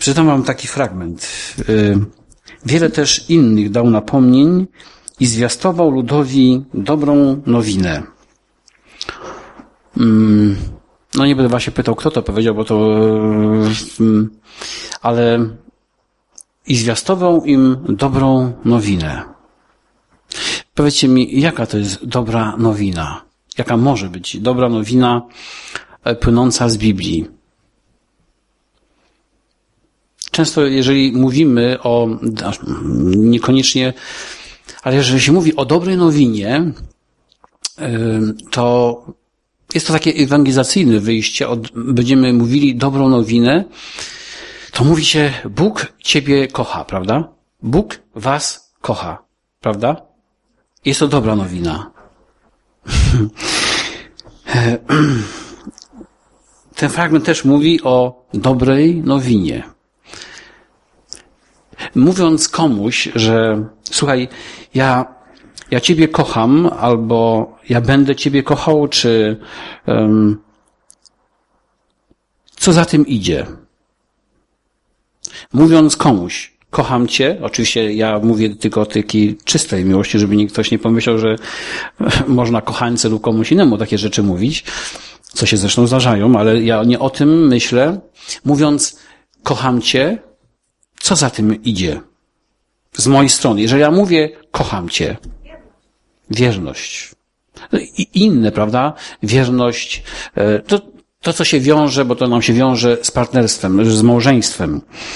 Przeczytam wam taki fragment. Wiele też innych dał napomnień i zwiastował ludowi dobrą nowinę. No nie będę was się pytał, kto to powiedział, bo to... Ale... I zwiastował im dobrą nowinę. Powiedzcie mi, jaka to jest dobra nowina? Jaka może być dobra nowina płynąca z Biblii? Często, jeżeli mówimy o, niekoniecznie, ale jeżeli się mówi o dobrej nowinie, to jest to takie ewangelizacyjne wyjście, będziemy mówili dobrą nowinę, to mówi się, Bóg ciebie kocha, prawda? Bóg was kocha, prawda? Jest to dobra nowina. Ten fragment też mówi o dobrej nowinie. Mówiąc komuś, że słuchaj, ja ciebie kocham, albo ja będę ciebie kochał, czy co za tym idzie? Mówiąc komuś, kocham cię, oczywiście ja mówię tylko o takiej czystej miłości, żeby ktoś nie pomyślał, że można kochańce lub komuś innemu takie rzeczy mówić, co się zresztą zdarzają, ale ja nie o tym myślę. Mówiąc, kocham cię, co za tym idzie? Z mojej strony. Jeżeli ja mówię, kocham cię, wierność. I inne, prawda? Wierność, to co się wiąże, bo to nam się wiąże z partnerstwem, z małżeństwem.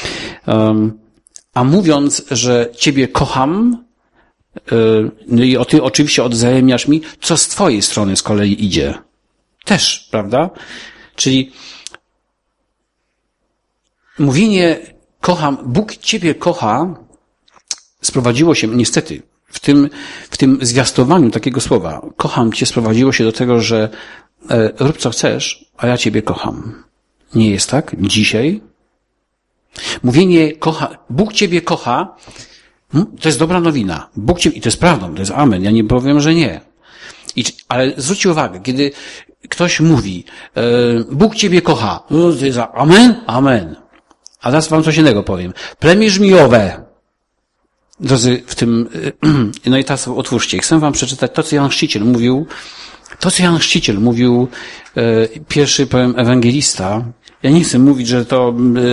A mówiąc, że ciebie kocham, i ty oczywiście odwzajemniasz mi, co z twojej strony z kolei idzie. Też, prawda? Czyli mówienie kocham, Bóg ciebie kocha, sprowadziło się, niestety, w tym zwiastowaniu takiego słowa, kocham cię, sprowadziło się do tego, że rób co chcesz, a ja ciebie kocham. Nie jest tak? Dzisiaj? Mówienie Bóg ciebie kocha, to jest dobra nowina. Bóg ciebie, i to jest prawdą, to jest amen, ja nie powiem, że nie. Ale zwróćcie uwagę, kiedy ktoś mówi, Bóg ciebie kocha, to jest amen? Amen. A teraz wam coś innego powiem. Plemię żmijowe. Drodzy, w tym, no i teraz otwórzcie. Chcę wam przeczytać to, co Jan Chrzciciel mówił, pierwszy, powiem, ewangelista. Ja nie chcę mówić, że to,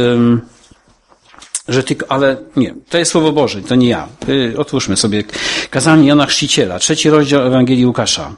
że tylko, ale nie, to jest Słowo Boże, to nie ja. Otwórzmy sobie kazanie Jana Chrzciciela, 3 rozdział Ewangelii Łukasza.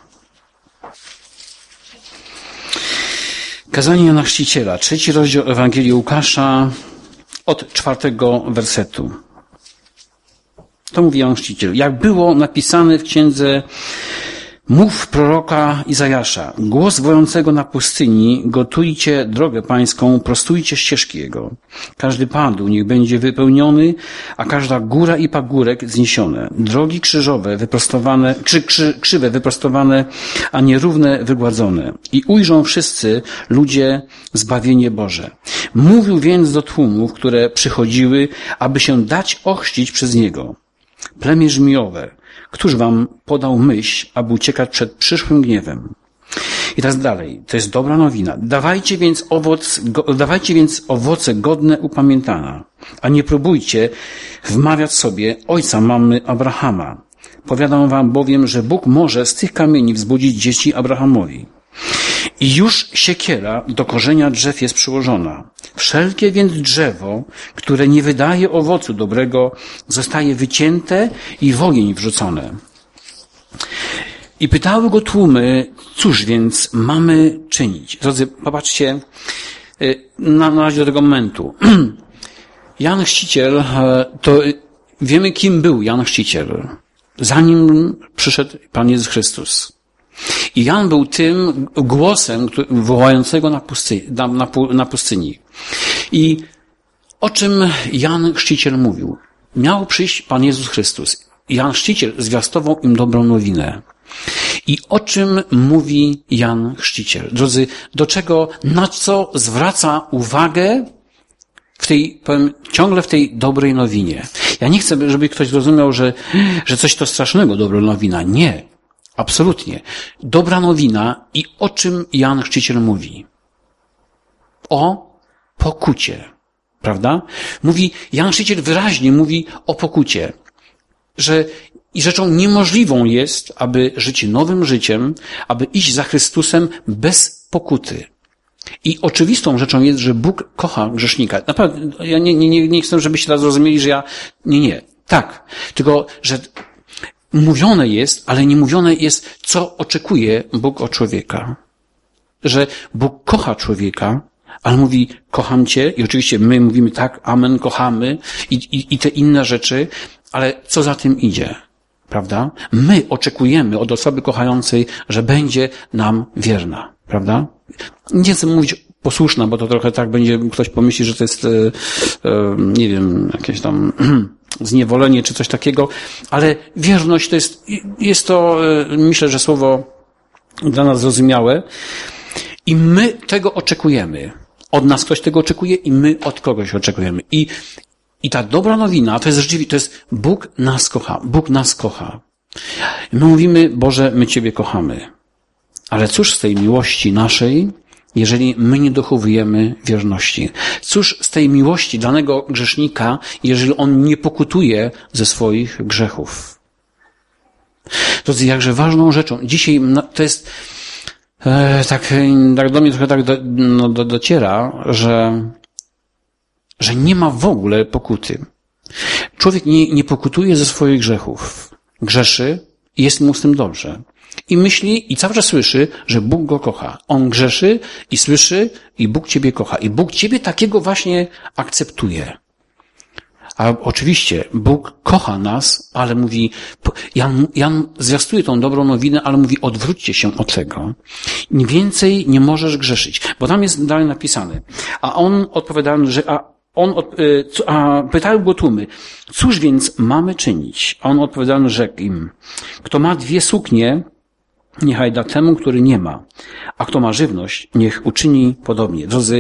Kazanie Jana Chrzciciela, 3 rozdział Ewangelii Łukasza, od 4 wersetu. To mówi Jan Chrzciciel. Jak było napisane w księdze mów proroka Izajasza, głos wojącego na pustyni, gotujcie drogę pańską, prostujcie ścieżki jego. Każdy padł, niech będzie wypełniony, a każda góra i pagórek zniesione. Drogi krzyżowe, wyprostowane, krzywe wyprostowane, a nierówne wygładzone. I ujrzą wszyscy ludzie zbawienie Boże. Mówił więc do tłumów, które przychodziły, aby się dać ochrzcić przez niego. Plemię żmijowe, któż wam podał myśl, aby uciekać przed przyszłym gniewem? I teraz dalej, to jest dobra nowina. Dawajcie więc owoce godne upamiętania, a nie próbujcie wmawiać sobie ojca mamy Abrahama. Powiadam wam bowiem, że Bóg może z tych kamieni wzbudzić dzieci Abrahamowi. I już siekiera do korzenia drzew jest przyłożona. Wszelkie więc drzewo, które nie wydaje owocu dobrego, zostaje wycięte i w ogień wrzucone. I pytały go tłumy, cóż więc mamy czynić? Drodzy, popatrzcie na razie do tego momentu. Jan Chrzciciel, to wiemy, kim był Jan Chrzciciel, zanim przyszedł Pan Jezus Chrystus. I Jan był tym głosem wołającego na pustyni. I o czym Jan Chrzciciel mówił? Miał przyjść Pan Jezus Chrystus. Jan Chrzciciel zwiastował im dobrą nowinę. I o czym mówi Jan Chrzciciel? Drodzy, na co zwraca uwagę ciągle w tej dobrej nowinie? Ja nie chcę, żeby ktoś zrozumiał, że coś to strasznego, dobra nowina. Nie. Absolutnie. Dobra nowina i o czym Jan Chrzciciel mówi? O pokucie. Prawda? Jan Chrzciciel wyraźnie mówi o pokucie, że i rzeczą niemożliwą jest, aby żyć nowym życiem, aby iść za Chrystusem bez pokuty. I oczywistą rzeczą jest, że Bóg kocha grzesznika. Naprawdę, ja nie chcę, żebyście teraz zrozumieli, że ja... Nie. Tak. Tylko, że mówione jest, ale nie mówione jest, co oczekuje Bóg od człowieka. Że Bóg kocha człowieka, ale mówi, kocham cię, i oczywiście my mówimy tak, amen, kochamy, i te inne rzeczy, ale co za tym idzie? Prawda? My oczekujemy od osoby kochającej, że będzie nam wierna. Prawda? Nie chcę mówić posłuszna, bo to trochę tak będzie, ktoś pomyśli, że to jest, nie wiem, jakieś tam zniewolenie czy coś takiego, ale wierność to jest to, myślę, że słowo dla nas zrozumiałe i my tego oczekujemy. Od nas ktoś tego oczekuje i my od kogoś oczekujemy. I ta dobra nowina to jest rzeczywiście, to jest Bóg nas kocha. Bóg nas kocha. My mówimy, Boże, my Ciebie kochamy. Ale cóż z tej miłości naszej, jeżeli my nie dochowujemy wierności? Cóż z tej miłości danego grzesznika, jeżeli on nie pokutuje ze swoich grzechów? Drodzy, jakże ważną rzeczą. Dzisiaj to jest tak do mnie trochę tak dociera, że nie ma w ogóle pokuty. Człowiek nie pokutuje ze swoich grzechów. Grzeszy i jest mu z tym dobrze. I myśli i cały czas słyszy, że Bóg go kocha. On grzeszy i słyszy i Bóg ciebie kocha. I Bóg ciebie takiego właśnie akceptuje. A oczywiście Bóg kocha nas, ale mówi, Jan zwiastuje tą dobrą nowinę, ale mówi, odwróćcie się od tego. Więcej nie możesz grzeszyć. Bo tam jest dalej napisane. A on odpowiadał, pytały go tłumy, cóż więc mamy czynić? A on odpowiadał, rzekł im, kto ma 2 suknie, niechaj da temu, który nie ma. A kto ma żywność, niech uczyni podobnie. Drodzy,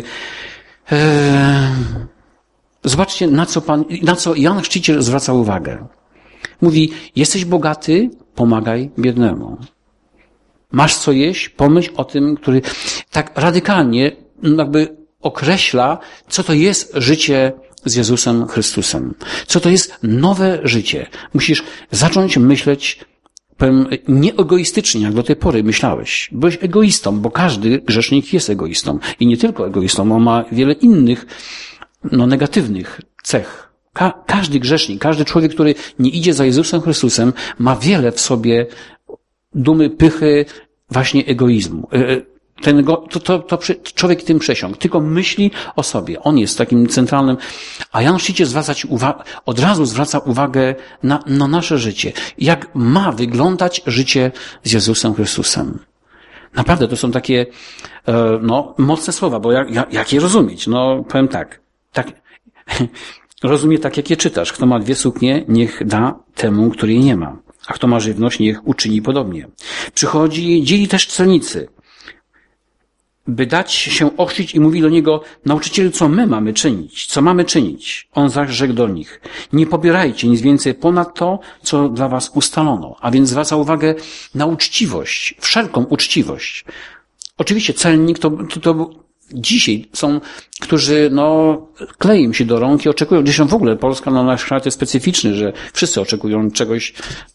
zobaczcie, na co Jan Chrzciciel zwraca uwagę. Mówi, jesteś bogaty, pomagaj biednemu. Masz co jeść, pomyśl o tym, który tak radykalnie jakby określa, co to jest życie z Jezusem Chrystusem. Co to jest nowe życie. Musisz zacząć myśleć, powiem, nieegoistycznie, jak do tej pory myślałeś. Byłeś egoistą, bo każdy grzesznik jest egoistą. I nie tylko egoistą, on ma wiele innych, negatywnych cech. Każdy grzesznik, każdy człowiek, który nie idzie za Jezusem Chrystusem, ma wiele w sobie dumy, pychy, właśnie egoizmu. Człowiek tym przesiąkł. Tylko myśli o sobie. On jest takim centralnym. A Jan Chrzciciel od razu zwraca uwagę na nasze życie. Jak ma wyglądać życie z Jezusem Chrystusem. Naprawdę to są takie, mocne słowa, bo jak je rozumieć? Powiem tak. Rozumie tak, jak je czytasz. Kto ma 2 suknie, niech da temu, który jej nie ma. A kto ma żywność, niech uczyni podobnie. Dzieli też celnicy, by dać się ochrzcić i mówi do niego, nauczycielu, co my mamy czynić? Co mamy czynić? On zaś rzekł do nich, nie pobierajcie nic więcej ponad to, co dla was ustalono. A więc zwraca uwagę na uczciwość, wszelką uczciwość. Oczywiście celnik to dzisiaj są, którzy, kleją się do rąk i oczekują, zresztą w ogóle Polska, nasz kraj jest specyficzny, że wszyscy oczekują czegoś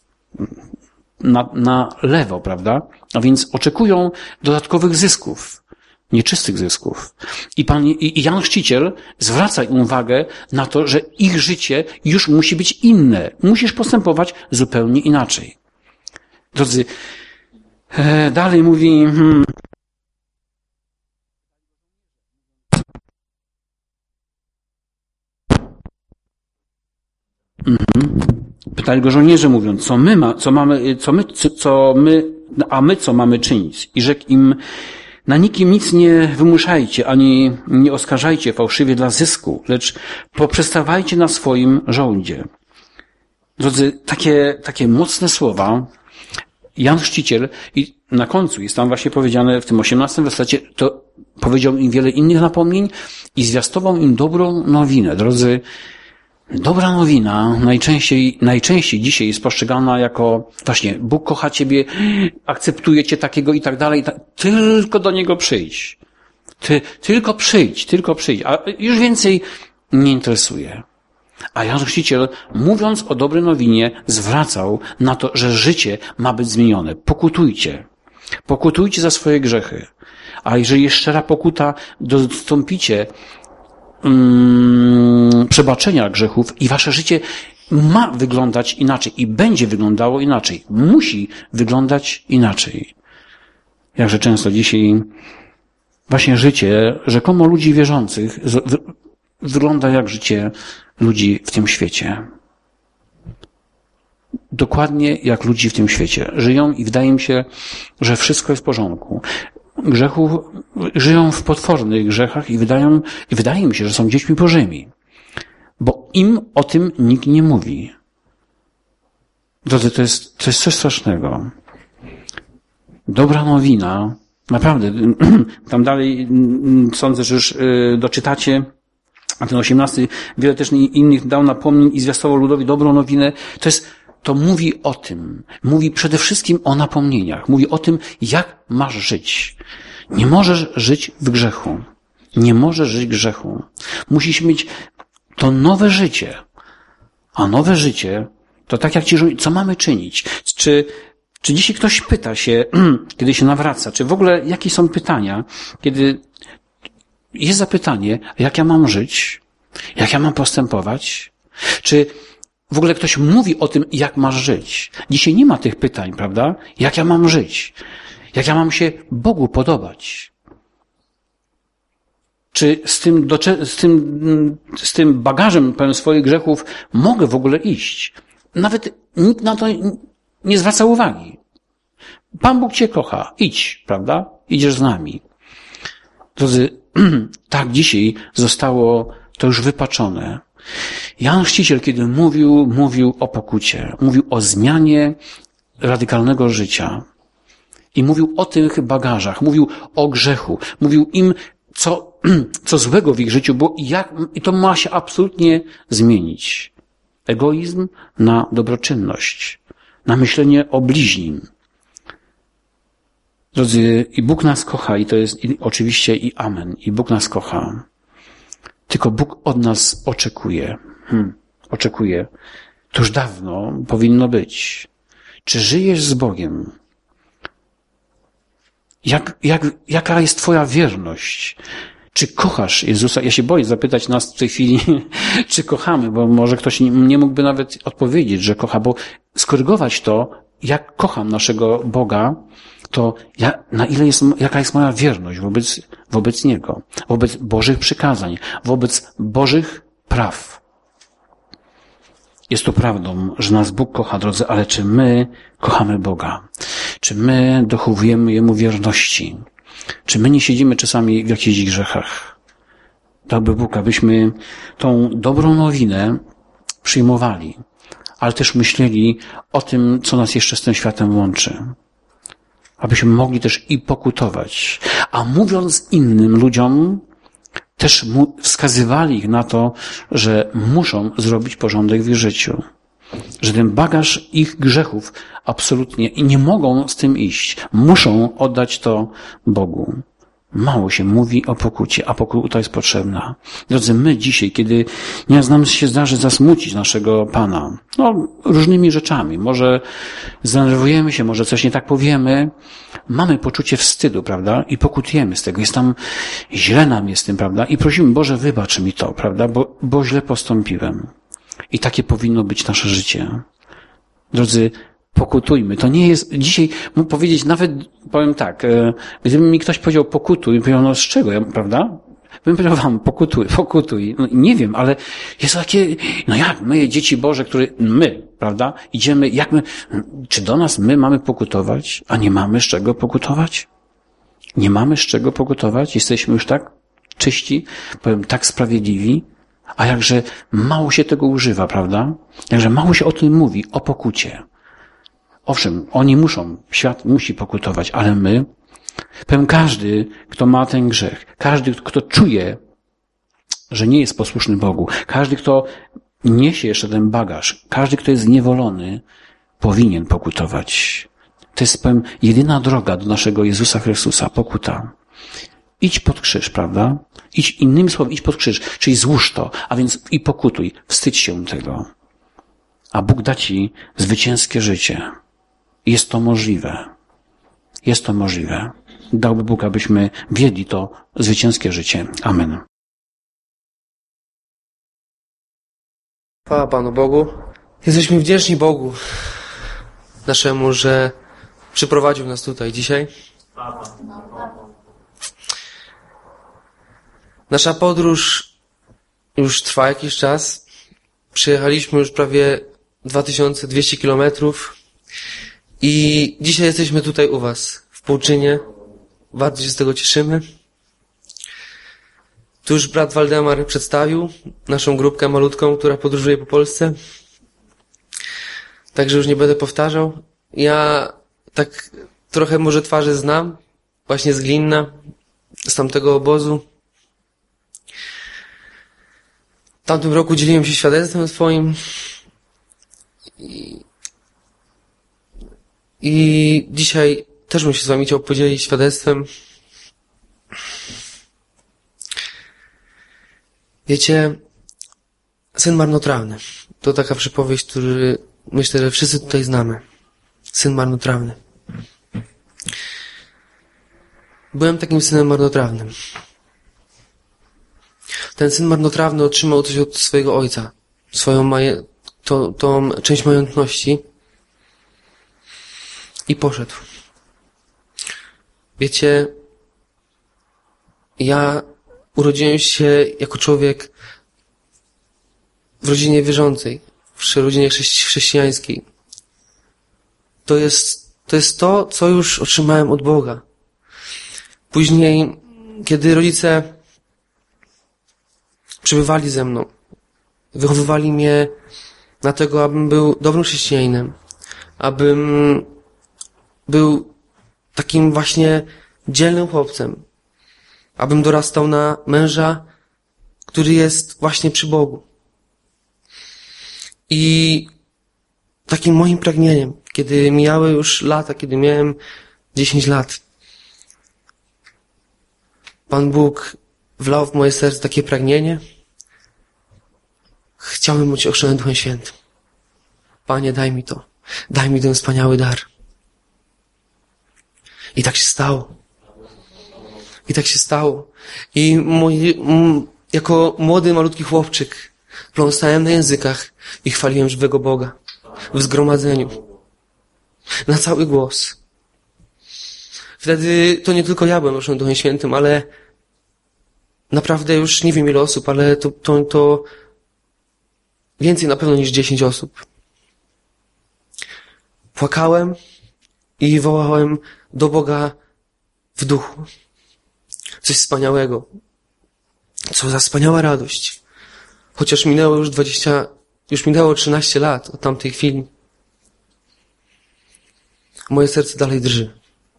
na lewo, prawda? A więc oczekują dodatkowych zysków, nieczystych zysków. I Jan Chrzciciel zwraca im uwagę na to, że ich życie już musi być inne. Musisz postępować zupełnie inaczej. Drodzy, dalej mówi, pytali go żołnierze, mówiąc, co mamy czynić? I rzekł im, na nikim nic nie wymuszajcie, ani nie oskarżajcie fałszywie dla zysku, lecz poprzestawajcie na swoim żołdzie. Drodzy, takie mocne słowa Jan Chrzciciel, i na końcu jest tam właśnie powiedziane w tym 18 wersecie, to powiedział im wiele innych napomnień i zwiastował im dobrą nowinę. Drodzy, dobra nowina najczęściej dzisiaj jest postrzegana jako właśnie Bóg kocha ciebie, akceptuje cię takiego i tak dalej. Tylko do Niego przyjdź. Tylko przyjdź. A już więcej nie interesuje. A Jan Chrzciciel, mówiąc o dobrej nowinie, zwracał na to, że życie ma być zmienione. Pokutujcie. Pokutujcie za swoje grzechy. A jeżeli jest szczera pokuta, dostąpicie przebaczenia grzechów i wasze życie ma wyglądać inaczej i będzie wyglądało inaczej. Musi wyglądać inaczej. Jakże często dzisiaj właśnie życie rzekomo ludzi wierzących wygląda jak życie ludzi w tym świecie. Dokładnie jak ludzi w tym świecie. Żyją i wydaje mi się, że wszystko jest w porządku. Żyją w potwornych grzechach i wydaje mi się, że są dziećmi bożymi. Bo im o tym nikt nie mówi. Drodzy, to jest coś strasznego. Dobra nowina, naprawdę, tam dalej sądzę, że już doczytacie, a ten 18 wiele też innych dał napomnień i zwiastował ludowi dobrą nowinę. To mówi o tym. Mówi przede wszystkim o napomnieniach. Mówi o tym, jak masz żyć. Nie możesz żyć w grzechu. Nie możesz żyć w grzechu. Musisz mieć to nowe życie. A nowe życie to tak jak ci, co mamy czynić? Czy dzisiaj ktoś pyta się, kiedy się nawraca, czy w ogóle jakie są pytania, kiedy jest zapytanie, jak ja mam żyć? Jak ja mam postępować? Czy w ogóle ktoś mówi o tym, jak masz żyć? Dzisiaj nie ma tych pytań, prawda? Jak ja mam żyć? Jak ja mam się Bogu podobać? Czy z tym bagażem pełen swoich grzechów mogę w ogóle iść? Nawet nikt na to nie zwraca uwagi. Pan Bóg cię kocha. Idź, prawda? Idziesz z nami. Drodzy, tak dzisiaj zostało to już wypaczone. Jan Chrzciciel, kiedy mówił o pokucie, mówił o zmianie radykalnego życia i mówił o tych bagażach, mówił o grzechu, mówił im, co złego w ich życiu było i to ma się absolutnie zmienić. Egoizm na dobroczynność, na myślenie o bliźnim. Drodzy, i Bóg nas kocha i to jest oczywiście i amen. I Bóg nas kocha. Tylko Bóg od nas oczekuje. Oczekuje. To już dawno powinno być. Czy żyjesz z Bogiem? Jaka jest twoja wierność? Czy kochasz Jezusa? Ja się boję zapytać nas w tej chwili, czy kochamy, bo może ktoś nie mógłby nawet odpowiedzieć, że kocha, bo skorygować to, jak kocham naszego Boga, to jaka jest moja wierność wobec Niego, wobec Bożych przykazań, wobec Bożych praw. Jest to prawdą, że nas Bóg kocha, drodzy, ale czy my kochamy Boga? Czy my dochowujemy Jemu wierności? Czy my nie siedzimy czasami w jakichś grzechach? Dałby Bóg, abyśmy tą dobrą nowinę przyjmowali, ale też myśleli o tym, co nas jeszcze z tym światem łączy. Abyśmy mogli też i pokutować. A mówiąc innym ludziom, też wskazywali ich na to, że muszą zrobić porządek w ich życiu. Że ten bagaż ich grzechów absolutnie i nie mogą z tym iść. Muszą oddać to Bogu. Mało się mówi o pokucie, a pokuta jest potrzebna. Drodzy, my dzisiaj, kiedy nie nam się zdarzy zasmucić naszego Pana, różnymi rzeczami, może zdenerwujemy się, może coś nie tak powiemy, mamy poczucie wstydu, prawda? I pokutujemy z tego. Źle nam jest tym, prawda? I prosimy, Boże, wybacz mi to, prawda? Bo źle postąpiłem. I takie powinno być nasze życie. Drodzy, pokutujmy. To nie jest, dzisiaj mógł powiedzieć, nawet powiem tak, gdyby mi ktoś powiedział pokutuj, powiedział, z czego, prawda? Bym powiedział wam, pokutuj. No, nie wiem, ale jest takie, jak my, dzieci Boże, prawda? Idziemy, czy do nas my mamy pokutować, a nie mamy z czego pokutować? Nie mamy z czego pokutować? Jesteśmy już tak czyści, powiem, tak sprawiedliwi, a jakże mało się tego używa, prawda? Jakże mało się o tym mówi, o pokucie. Owszem, oni świat musi pokutować, ale my, powiem, każdy, kto ma ten grzech, każdy, kto czuje, że nie jest posłuszny Bogu, każdy, kto niesie jeszcze ten bagaż, każdy, kto jest zniewolony, powinien pokutować. To jest, powiem, jedyna droga do naszego Jezusa Chrystusa, pokuta. idź pod krzyż, prawda? Idź, innymi słowy, idź pod krzyż, czyli złóż to, a więc i pokutuj, wstydź się tego. A Bóg da ci zwycięskie życie. Jest to możliwe. Jest to możliwe. Dałby Bóg, abyśmy wiedli to zwycięskie życie. Amen. Chwała Panu Bogu. Jesteśmy wdzięczni Bogu naszemu, że przyprowadził nas tutaj dzisiaj. Nasza podróż już trwa jakiś czas. Przejechaliśmy już prawie 2200 kilometrów i dzisiaj jesteśmy tutaj u Was w Półczynie. Bardzo się z tego cieszymy. Tu już brat Waldemar przedstawił naszą grupkę malutką, która podróżuje po Polsce. Także już nie będę powtarzał. Ja tak trochę może twarze znam, właśnie z Glinna, z tamtego obozu. W tamtym roku dzieliłem się świadectwem swoim i dzisiaj też bym się z Wami chciał podzielić świadectwem. Wiecie, syn marnotrawny. To taka przypowieść, którą myślę, że wszyscy tutaj znamy. Syn marnotrawny. Byłem takim synem marnotrawnym. Ten syn marnotrawny otrzymał coś od swojego ojca. Tą część majątności. I poszedł. Wiecie, ja urodziłem się jako człowiek w rodzinie wierzącej, w rodzinie chrześcijańskiej. To jest to, co już otrzymałem od Boga. Później, kiedy rodzice przebywali ze mną, wychowywali mnie na tego, abym był dobrym chrześcijaninem, abym był takim właśnie dzielnym chłopcem, abym dorastał na męża, który jest właśnie przy Bogu. I takim moim pragnieniem, kiedy mijały już lata, kiedy miałem 10 lat, Pan Bóg wlał w moje serce takie pragnienie. Chciałem być ochrzczony Duchem Świętym. Panie, daj mi to. Daj mi ten wspaniały dar. I tak się stało. I tak się stało. I jako młody, malutki chłopczyk pląsałem na językach i chwaliłem żywego Boga w zgromadzeniu. Na cały głos. Wtedy to nie tylko ja byłem ochrzczony Duchem Świętym, ale naprawdę już nie wiem ile osób, ale to więcej na pewno niż 10 osób. Płakałem i wołałem do Boga w duchu. Coś wspaniałego. Co za wspaniała radość. Chociaż minęło już minęło 13 lat od tamtej chwili. Moje serce dalej drży.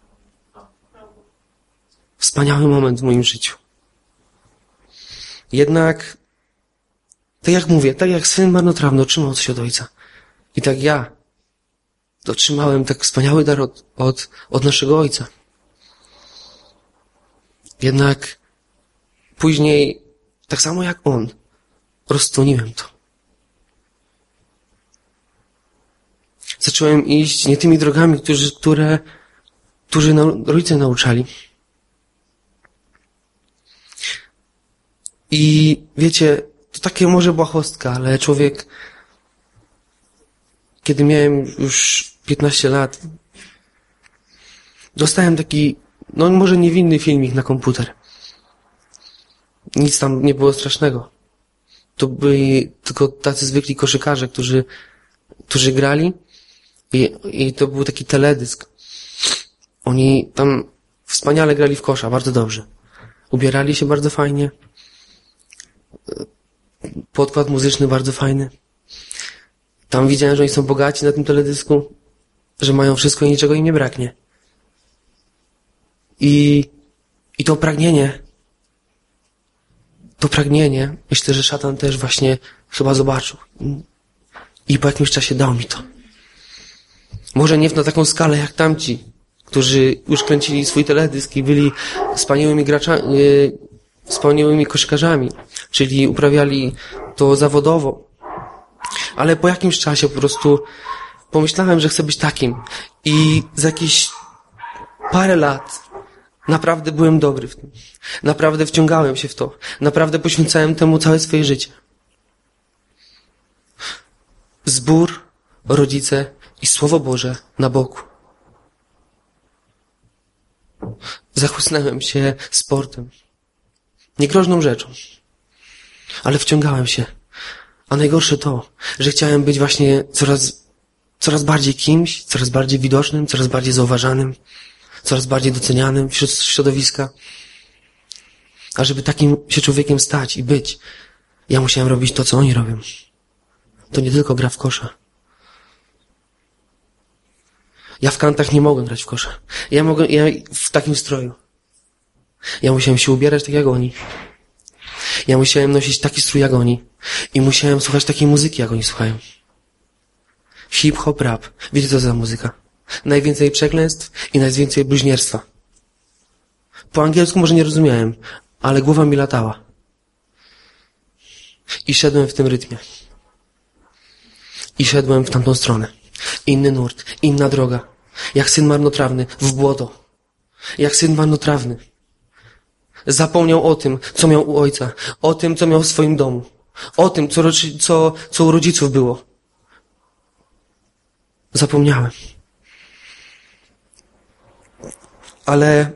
Wspaniały moment w moim życiu. Jednak, tak jak mówię, tak jak syn marnotrawny otrzymał coś od ojca. I tak ja otrzymałem tak wspaniały dar od naszego ojca. Jednak później, tak samo jak on, roztrwoniłem to. Zacząłem iść nie tymi drogami, którzy rodzice nauczali. I wiecie, to takie może błahostka, ale człowiek, kiedy miałem już 15 lat, dostałem taki, może niewinny filmik na komputer. Nic tam nie było strasznego. To byli tylko tacy zwykli koszykarze, którzy grali i to był taki teledysk. Oni tam wspaniale grali w kosza, bardzo dobrze. Ubierali się bardzo fajnie. Podkład muzyczny bardzo fajny. Tam widziałem, że oni są bogaci na tym teledysku, że mają wszystko i niczego im nie braknie. I to pragnienie, myślę, że szatan też właśnie chyba zobaczył. I po jakimś czasie dał mi to. Może nie na taką skalę jak tamci, którzy już kręcili swój teledysk i byli wspaniałymi koszykarzami, czyli uprawiali to zawodowo. Ale po jakimś czasie po prostu pomyślałem, że chcę być takim i za jakieś parę lat naprawdę byłem dobry w tym. Naprawdę wciągałem się w to. Naprawdę poświęcałem temu całe swoje życie. Zbór, rodzice i Słowo Boże na boku. Zachłysnąłem się sportem. Niegroźną rzeczą. Ale wciągałem się. A najgorsze to, że chciałem być właśnie coraz bardziej kimś, coraz bardziej widocznym, coraz bardziej zauważanym, coraz bardziej docenianym wśród środowiska. A żeby takim się człowiekiem stać i być, ja musiałem robić to, co oni robią. To nie tylko gra w kosza. Ja w kantach nie mogłem grać w kosza. Ja w takim stroju. Ja musiałem się ubierać tak jak oni. Ja musiałem nosić taki strój jak oni. I musiałem słuchać takiej muzyki jak oni słuchają. Hip-hop, rap. Wiecie co to za muzyka? Najwięcej przekleństw i najwięcej bluźnierstwa. Po angielsku może nie rozumiałem, ale głowa mi latała. I szedłem w tym rytmie. I szedłem w tamtą stronę. Inny nurt, inna droga. Jak syn marnotrawny w błoto. Jak syn marnotrawny. Zapomniał o tym, co miał u ojca. O tym, co miał w swoim domu. O tym, co u rodziców było. Zapomniałem. Ale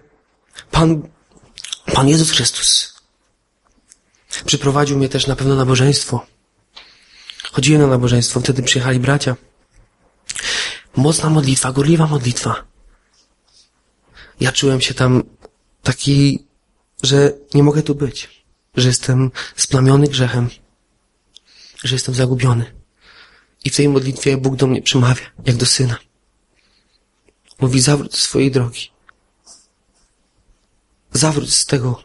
Pan Jezus Chrystus przyprowadził mnie też na pewno na nabożeństwo. Chodziłem na nabożeństwo, wtedy przyjechali bracia. Mocna modlitwa, gorliwa modlitwa. Ja czułem się tam taki, że nie mogę tu być. Że jestem splamiony grzechem. Że jestem zagubiony. I w tej modlitwie Bóg do mnie przemawia, jak do syna. Mówi, zawróć z swojej drogi. Zawróć z tego.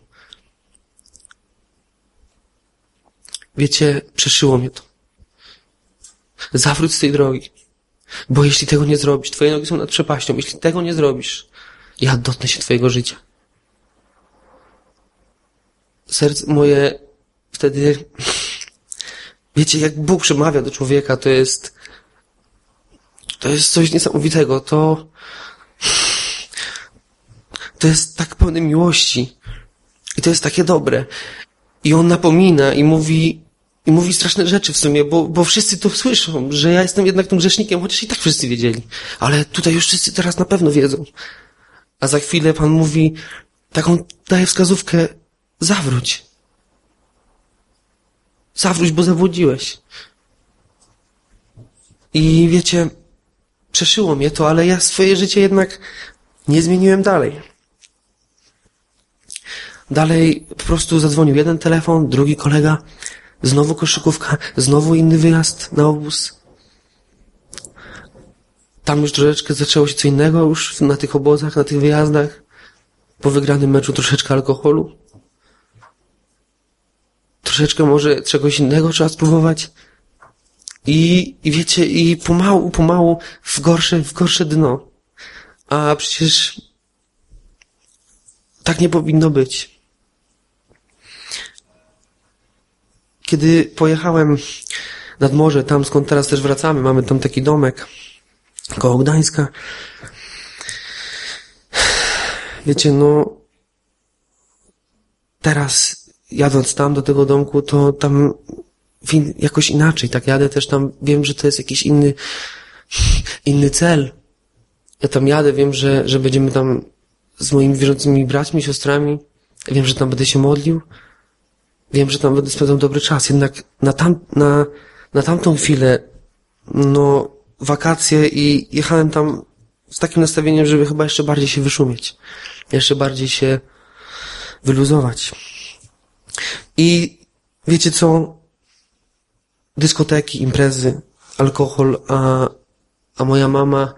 Wiecie, przeszyło mnie to. Zawróć z tej drogi. Bo jeśli tego nie zrobisz, twoje nogi są nad przepaścią. Jeśli tego nie zrobisz, ja dotknę się twojego życia. Serce moje wtedy... Wiecie, jak Bóg przemawia do człowieka, to jest coś niesamowitego. To jest tak pełne miłości. I to jest takie dobre. I On napomina i mówi straszne rzeczy w sumie, bo wszyscy to słyszą, że ja jestem jednak tym grzesznikiem, chociaż i tak wszyscy wiedzieli. Ale tutaj już wszyscy teraz na pewno wiedzą. A za chwilę Pan mówi, taką daje wskazówkę, zawróć. Zawróć, bo zabłądziłeś. I wiecie, przeszyło mnie to, ale ja swoje życie jednak nie zmieniłem dalej. Dalej po prostu zadzwonił jeden telefon, drugi kolega, znowu koszykówka, znowu inny wyjazd na obóz. Tam już troszeczkę zaczęło się co innego już na tych obozach, na tych wyjazdach. Po wygranym meczu troszeczkę alkoholu. Troszeczkę może czegoś innego trzeba spróbować. I wiecie, i pomału w gorsze dno. A przecież tak nie powinno być. Kiedy pojechałem nad morze, tam skąd teraz też wracamy, mamy tam taki domek koło Gdańska. Wiecie, teraz jadąc tam do tego domku, to tam jakoś inaczej, tak jadę też tam, wiem, że to jest jakiś inny cel. Ja tam jadę, wiem, że będziemy tam z moimi wierzącymi braćmi, siostrami, wiem, że tam będę się modlił, wiem, że tam będę spędzał dobry czas, jednak na tamtą chwilę, wakacje i jechałem tam z takim nastawieniem, żeby chyba jeszcze bardziej się wyszumieć, jeszcze bardziej się wyluzować. I wiecie co? Dyskoteki, imprezy, alkohol, a moja mama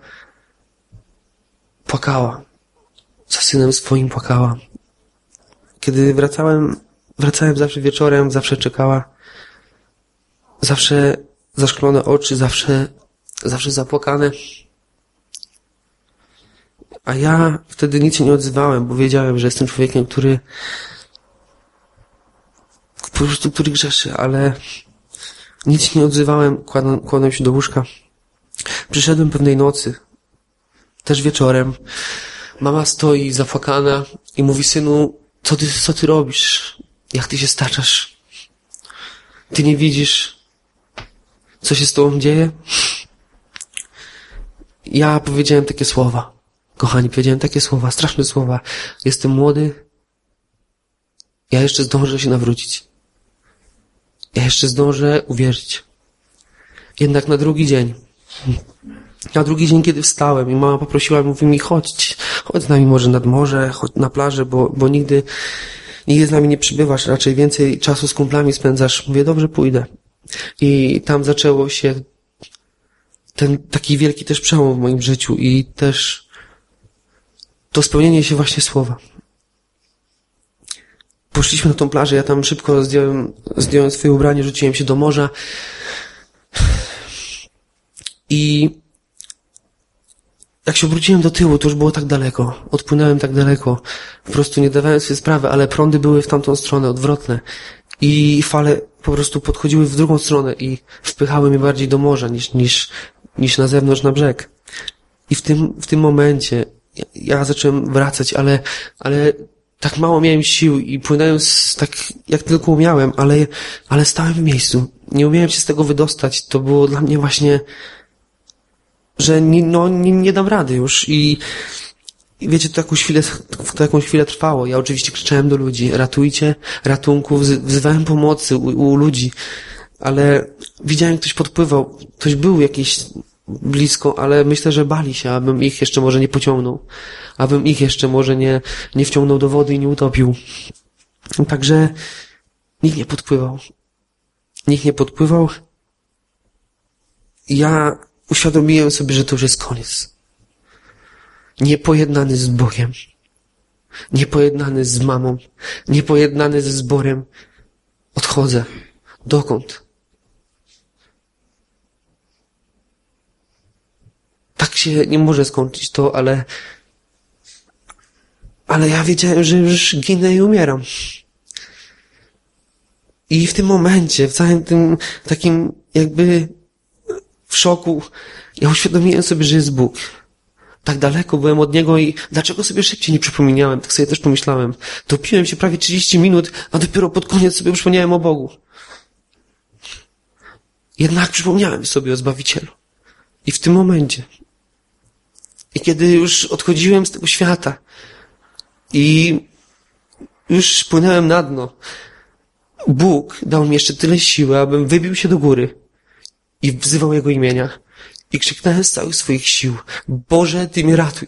płakała. Za synem swoim płakała. Kiedy wracałem zawsze wieczorem, zawsze czekała. Zawsze zaszklone oczy, zawsze zapłakane. A ja wtedy nic się nie odzywałem, bo wiedziałem, że jestem człowiekiem, który grzeszy, ale nic się nie odzywałem, kładłem się do łóżka. Przyszedłem pewnej nocy, też wieczorem. Mama stoi zapłakana i mówi: synu, co ty robisz? Jak ty się staczasz? Ty nie widzisz, co się z tobą dzieje? Ja powiedziałem takie słowa. Kochani, powiedziałem takie słowa, straszne słowa. Jestem młody. Ja jeszcze zdążę się nawrócić. Ja jeszcze zdążę uwierzyć. Jednak na drugi dzień, kiedy wstałem i mama poprosiła, mówi mi: chodź z nami może nad morze, chodź na plażę, bo nigdy z nami nie przybywasz, raczej więcej czasu z kumplami spędzasz. Mówię: dobrze, pójdę. I tam zaczęło się ten taki wielki też przełom w moim życiu i też to spełnienie się właśnie słowa. Poszliśmy na tą plażę, ja tam szybko zdjąłem swoje ubranie, rzuciłem się do morza i jak się obróciłem do tyłu, to już było tak daleko. Odpłynąłem tak daleko. Po prostu nie dawałem sobie sprawy, ale prądy były w tamtą stronę, odwrotne. I fale po prostu podchodziły w drugą stronę i wpychały mnie bardziej do morza niż na zewnątrz, na brzeg. I w tym momencie ja zacząłem wracać, ale tak mało miałem sił i płynąłem tak jak tylko umiałem, ale stałem w miejscu. Nie umiałem się z tego wydostać. To było dla mnie właśnie, że nie dam rady już i wiecie, to jakąś chwilę trwało. Ja oczywiście krzyczałem do ludzi: ratujcie, ratunku, wzywałem pomocy u ludzi, ale widziałem, ktoś podpływał, ktoś był jakiś blisko, ale myślę, że bali się, abym ich jeszcze może nie pociągnął, abym ich jeszcze może nie wciągnął do wody i nie utopił. Także nikt nie podpływał. Nikt nie podpływał. Ja uświadomiłem sobie, że to już jest koniec. Niepojednany z Bogiem. Niepojednany z mamą. Niepojednany ze zborem. Odchodzę. Dokąd? Tak się nie może skończyć to, ale ja wiedziałem, że już ginę i umieram. I w tym momencie, w całym tym takim jakby w szoku, ja uświadomiłem sobie, że jest Bóg. Tak daleko byłem od Niego i dlaczego sobie szybciej nie przypomniałem? Tak sobie też pomyślałem. Topiłem się prawie 30 minut, a dopiero pod koniec sobie przypomniałem o Bogu. Jednak przypomniałem sobie o Zbawicielu. I w tym momencie, i kiedy już odchodziłem z tego świata i już płynąłem na dno, Bóg dał mi jeszcze tyle siły, abym wybił się do góry i wzywał Jego imienia. I krzyknąłem z całych swoich sił: Boże, Ty mnie ratuj.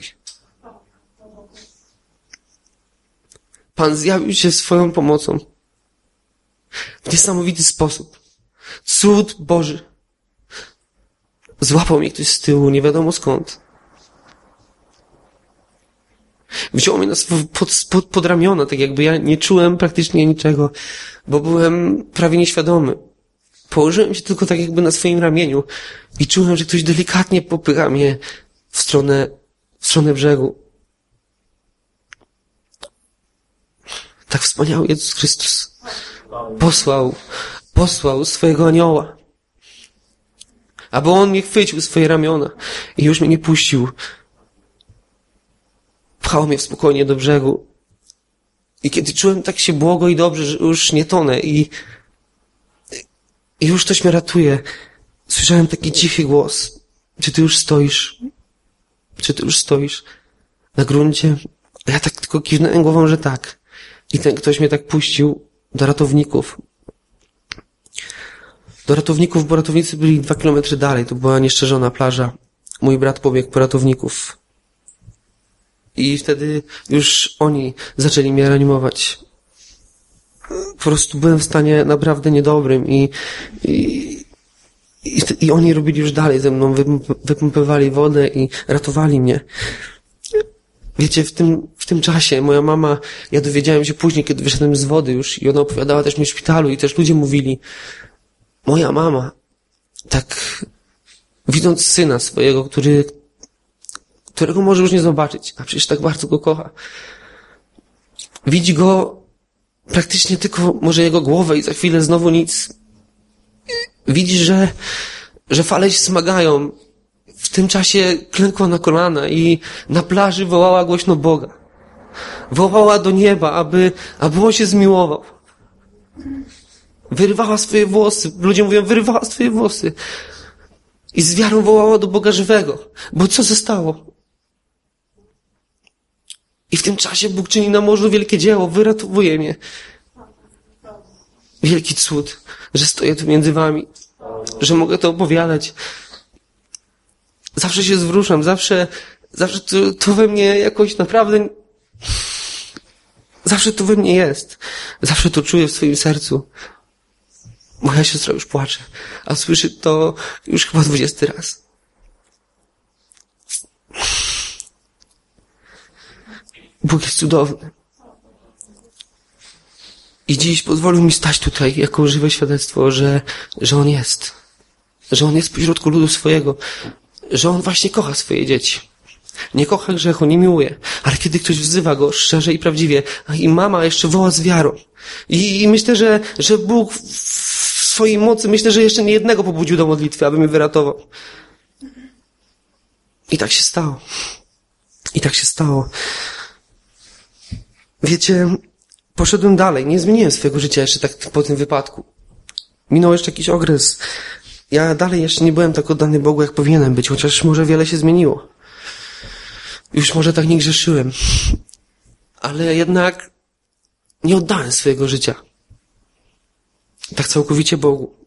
Pan zjawił się swoją pomocą w niesamowity sposób. Cud Boży. Złapał mnie ktoś z tyłu, nie wiadomo skąd. Wziął mnie pod ramiona, tak jakby ja nie czułem praktycznie niczego, bo byłem prawie nieświadomy. Położyłem się tylko tak jakby na swoim ramieniu i czułem, że ktoś delikatnie popycha mnie w stronę brzegu. Tak wspaniały Jezus Chrystus posłał swojego anioła, aby On mnie chwycił w swoje ramiona i już mnie nie puścił. Pchał mnie spokojnie do brzegu. I kiedy czułem tak się błogo i dobrze, że już nie tonę i już ktoś mnie ratuje, słyszałem taki cichy głos: czy ty już stoisz? Czy ty już stoisz na gruncie? A ja tak tylko kiwnąłem głową, że tak. I ten ktoś mnie tak puścił do ratowników. Bo ratownicy byli 2 kilometry dalej. To była nieszczerzona plaża. Mój brat pobiegł po ratowników. I wtedy już oni zaczęli mnie reanimować. Po prostu byłem w stanie naprawdę niedobrym i oni robili już dalej ze mną, wypompowali wodę i ratowali mnie. Wiecie, w tym czasie moja mama, ja dowiedziałem się później, kiedy wyszedłem z wody już i ona opowiadała też mi w szpitalu i też ludzie mówili: moja mama, tak widząc syna swojego, którego może już nie zobaczyć, a przecież tak bardzo go kocha. Widzi go praktycznie tylko może jego głowę i za chwilę znowu nic. Widzi, że fale się smagają. W tym czasie klękła na kolana i na plaży wołała głośno Boga. Wołała do nieba, aby on się zmiłował. Wyrywała swoje włosy. Ludzie mówią, wyrywała swoje włosy. I z wiarą wołała do Boga żywego. Bo co zostało? I w tym czasie Bóg czyni na morzu wielkie dzieło. Wyratowuje mnie. Wielki cud, że stoję tu między wami. Że mogę to opowiadać. Zawsze się zwruszam. Zawsze to we mnie jakoś naprawdę... Zawsze to we mnie jest. Zawsze to czuję w swoim sercu. Moja siostra już płacze, a słyszy to już chyba 20 raz. Bóg jest cudowny. I dziś pozwolił mi stać tutaj jako żywe świadectwo, że On jest. Że On jest pośrodku ludu swojego. Że On właśnie kocha swoje dzieci. Nie kocha grzechu, nie miłuje. Ale kiedy ktoś wzywa Go szczerze i prawdziwie, i mama jeszcze woła z wiarą. I myślę, że Bóg w swojej mocy, myślę, że jeszcze nie jednego pobudził do modlitwy, aby mnie wyratował. I tak się stało. I tak się stało. Wiecie, poszedłem dalej. Nie zmieniłem swojego życia jeszcze tak po tym wypadku. Minął jeszcze jakiś okres. Ja dalej jeszcze nie byłem tak oddany Bogu, jak powinienem być, chociaż może wiele się zmieniło. Już może tak nie grzeszyłem. Ale jednak nie oddałem swojego życia. Tak całkowicie Bogu.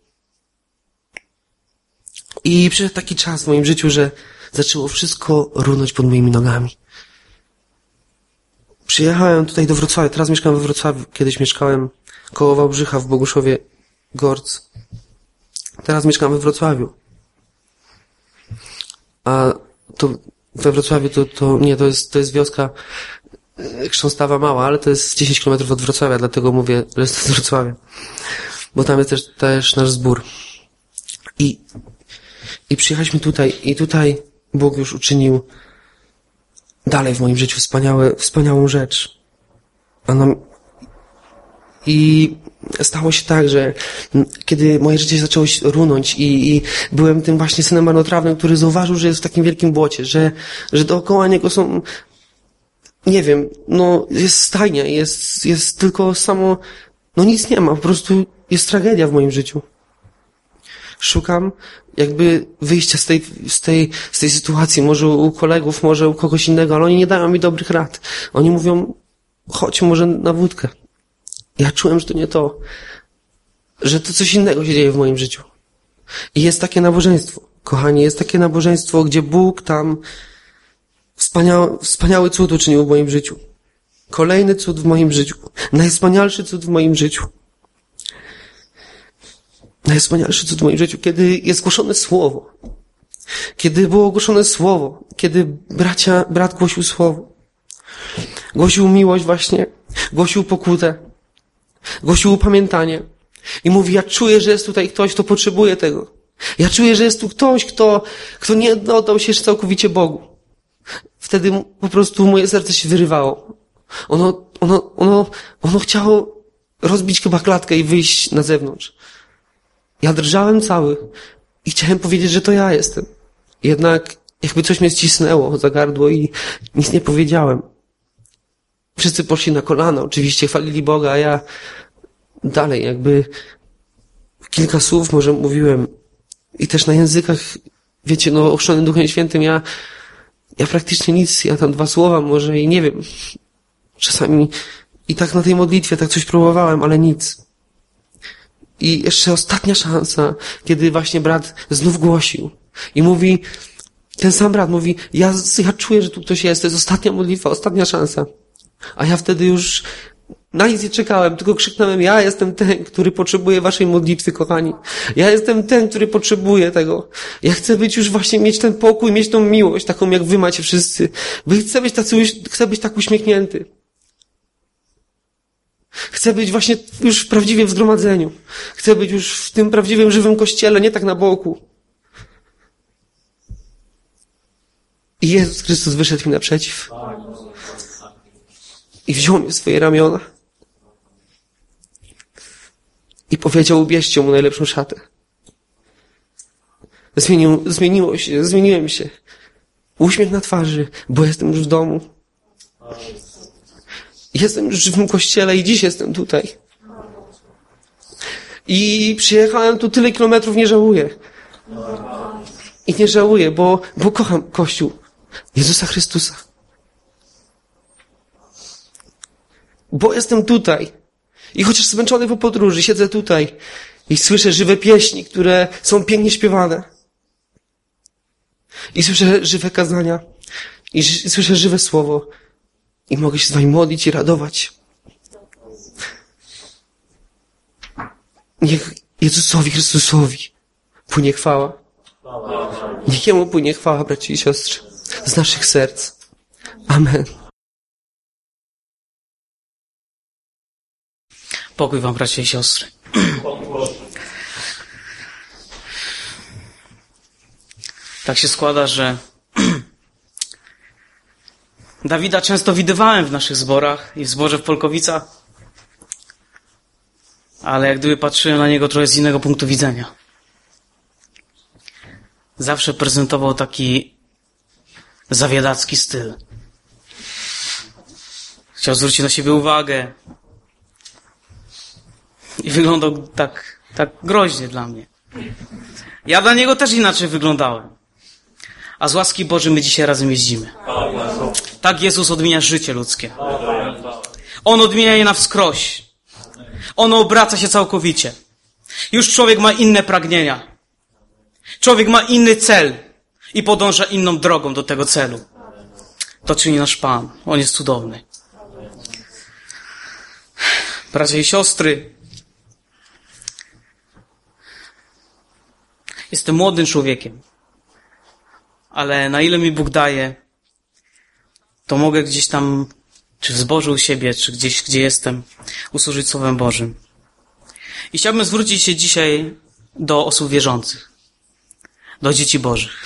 I przyszedł taki czas w moim życiu, że zaczęło wszystko runąć pod moimi nogami. Przyjechałem tutaj do Wrocławia. Teraz mieszkam we Wrocławiu. Kiedyś mieszkałem koło Wałbrzycha w Boguszowie Gorc. Teraz mieszkam we Wrocławiu. A to we Wrocławiu to jest wioska Chrząstawa Mała, ale to jest 10 km od Wrocławia, dlatego mówię, że jest to z Wrocławia. Bo tam jest też nasz zbór. I przyjechaliśmy tutaj i tutaj Bóg już uczynił dalej w moim życiu wspaniałą rzecz. I stało się tak, że kiedy moje życie zaczęło się runąć i byłem tym właśnie synem marnotrawnym, który zauważył, że jest w takim wielkim błocie, że dookoła niego są, nie wiem, jest stajnia, jest tylko samo, nic nie ma, po prostu jest tragedia w moim życiu. Szukam jakby wyjścia z tej sytuacji, może u kolegów, może u kogoś innego, ale oni nie dają mi dobrych rad. Oni mówią, chodź może na wódkę. Ja czułem, że to nie to, że to coś innego się dzieje w moim życiu. I jest takie nabożeństwo, kochani, jest takie nabożeństwo, gdzie Bóg tam wspaniały cud uczynił w moim życiu. Kolejny cud w moim życiu. Najwspanialszy cud w moim życiu. Najwspanialszy cud w moim życiu, kiedy jest głoszone słowo. Kiedy było ogłoszone słowo. Kiedy brat głosił słowo. Głosił miłość właśnie. Głosił pokutę. Głosił upamiętanie. I mówi, ja czuję, że jest tutaj ktoś, kto potrzebuje tego. Ja czuję, że jest tu ktoś, kto nie oddał się jeszcze całkowicie Bogu. Wtedy po prostu moje serce się wyrywało. Ono chciało rozbić chyba klatkę i wyjść na zewnątrz. Ja drżałem cały i chciałem powiedzieć, że to ja jestem. Jednak jakby coś mnie ścisnęło za gardło i nic nie powiedziałem. Wszyscy poszli na kolana, oczywiście chwalili Boga, a ja dalej jakby kilka słów może mówiłem i też na językach, wiecie, ochrzczony Duchem Świętym, ja praktycznie nic, ja tam 2 słowa może i nie wiem, czasami i tak na tej modlitwie tak coś próbowałem, ale nic. I jeszcze ostatnia szansa, kiedy właśnie brat znów głosił i mówi, ten sam brat mówi, ja czuję, że tu ktoś jest, to jest ostatnia modlitwa, ostatnia szansa. A ja wtedy już na nic nie czekałem, tylko krzyknąłem, ja jestem ten, który potrzebuje waszej modlitwy, kochani. Ja jestem ten, który potrzebuje tego. Ja chcę być już właśnie, mieć ten pokój, mieć tą miłość, taką jak wy macie wszyscy. Chcę być tak uśmiechnięty. Chcę być właśnie już prawdziwie w zgromadzeniu. Chcę być już w tym prawdziwym, żywym kościele, nie tak na boku. I Jezus Chrystus wyszedł mi naprzeciw. I wziął mnie w swoje ramiona. I powiedział, ubierzcie mu najlepszą szatę. Zmieniłem się. Uśmiech na twarzy, bo jestem już w domu. Jestem już w żywym kościele i dziś jestem tutaj. I przyjechałem tu tyle kilometrów, nie żałuję. I nie żałuję, bo kocham Kościół Jezusa Chrystusa. Bo jestem tutaj. I chociaż zmęczony po podróży, siedzę tutaj i słyszę żywe pieśni, które są pięknie śpiewane. I słyszę żywe kazania. I słyszę żywe słowo. I mogę się z wami modlić i radować. Niech Jezusowi Chrystusowi płynie chwała. Niech Jemu płynie chwała, bracia i siostry, z naszych serc. Amen. Pokój wam, bracia i siostry. Tak się składa, że Dawida często widywałem w naszych zborach i w zborze w Polkowicach, ale jak gdyby patrzyłem na niego trochę z innego punktu widzenia. Zawsze prezentował taki zawiadacki styl. Chciał zwrócić na siebie uwagę i wyglądał tak groźnie dla mnie. Ja dla niego też inaczej wyglądałem. A z łaski Bożej my dzisiaj razem jeździmy. Tak Jezus odmienia życie ludzkie. On odmienia je na wskroś. Ono obraca się całkowicie. Już człowiek ma inne pragnienia. Człowiek ma inny cel i podąża inną drogą do tego celu. To czyni nasz Pan. On jest cudowny. Bracia i siostry, jestem młodym człowiekiem, ale na ile mi Bóg daje, to mogę gdzieś tam, czy w zborze u siebie, czy gdzieś, gdzie jestem, usłużyć Słowem Bożym. I chciałbym zwrócić się dzisiaj do osób wierzących, do dzieci Bożych.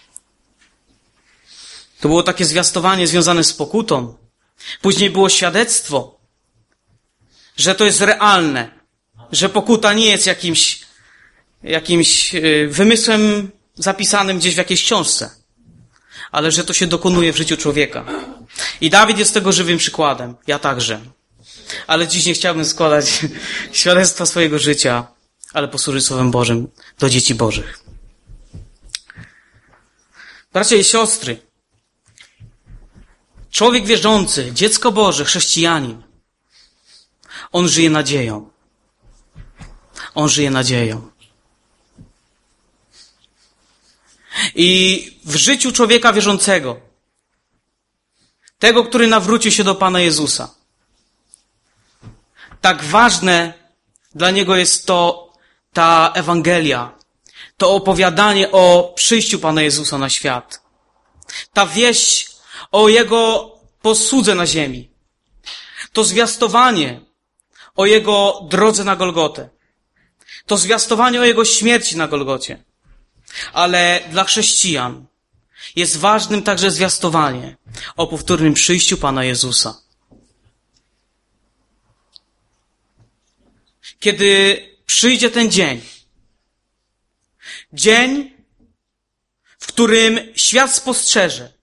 To było takie zwiastowanie związane z pokutą. Później było świadectwo, że to jest realne, że pokuta nie jest jakimś wymysłem zapisanym gdzieś w jakiejś książce, ale że to się dokonuje w życiu człowieka. I Dawid jest tego żywym przykładem. Ja także. Ale dziś nie chciałbym składać świadectwa swojego życia, ale posłużyć Słowem Bożym do dzieci Bożych. Bracia i siostry, człowiek wierzący, dziecko Boże, chrześcijanin, on żyje nadzieją. On żyje nadzieją. I w życiu człowieka wierzącego, tego, który nawrócił się do Pana Jezusa, tak ważne dla niego jest ta Ewangelia, to opowiadanie o przyjściu Pana Jezusa na świat. Ta wieść o Jego posłudze na ziemi. To zwiastowanie o Jego drodze na Golgotę. To zwiastowanie o Jego śmierci na Golgocie. Ale dla chrześcijan jest ważnym także zwiastowanie o powtórnym przyjściu Pana Jezusa. Kiedy przyjdzie ten dzień, w którym świat spostrzeże,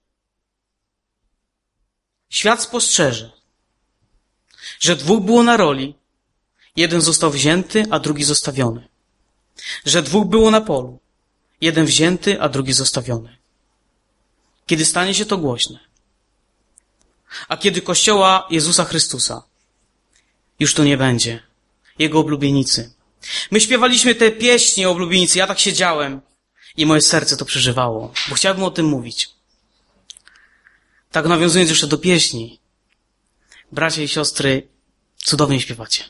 że dwóch było na roli, jeden został wzięty, a drugi zostawiony. Że dwóch było na polu, jeden wzięty, a drugi zostawiony. Kiedy stanie się to głośne, a kiedy Kościoła Jezusa Chrystusa już to nie będzie, Jego oblubienicy. My śpiewaliśmy te pieśni o oblubienicy, ja tak siedziałem i moje serce to przeżywało, bo chciałbym o tym mówić. Tak nawiązując jeszcze do pieśni, bracia i siostry, cudownie śpiewacie.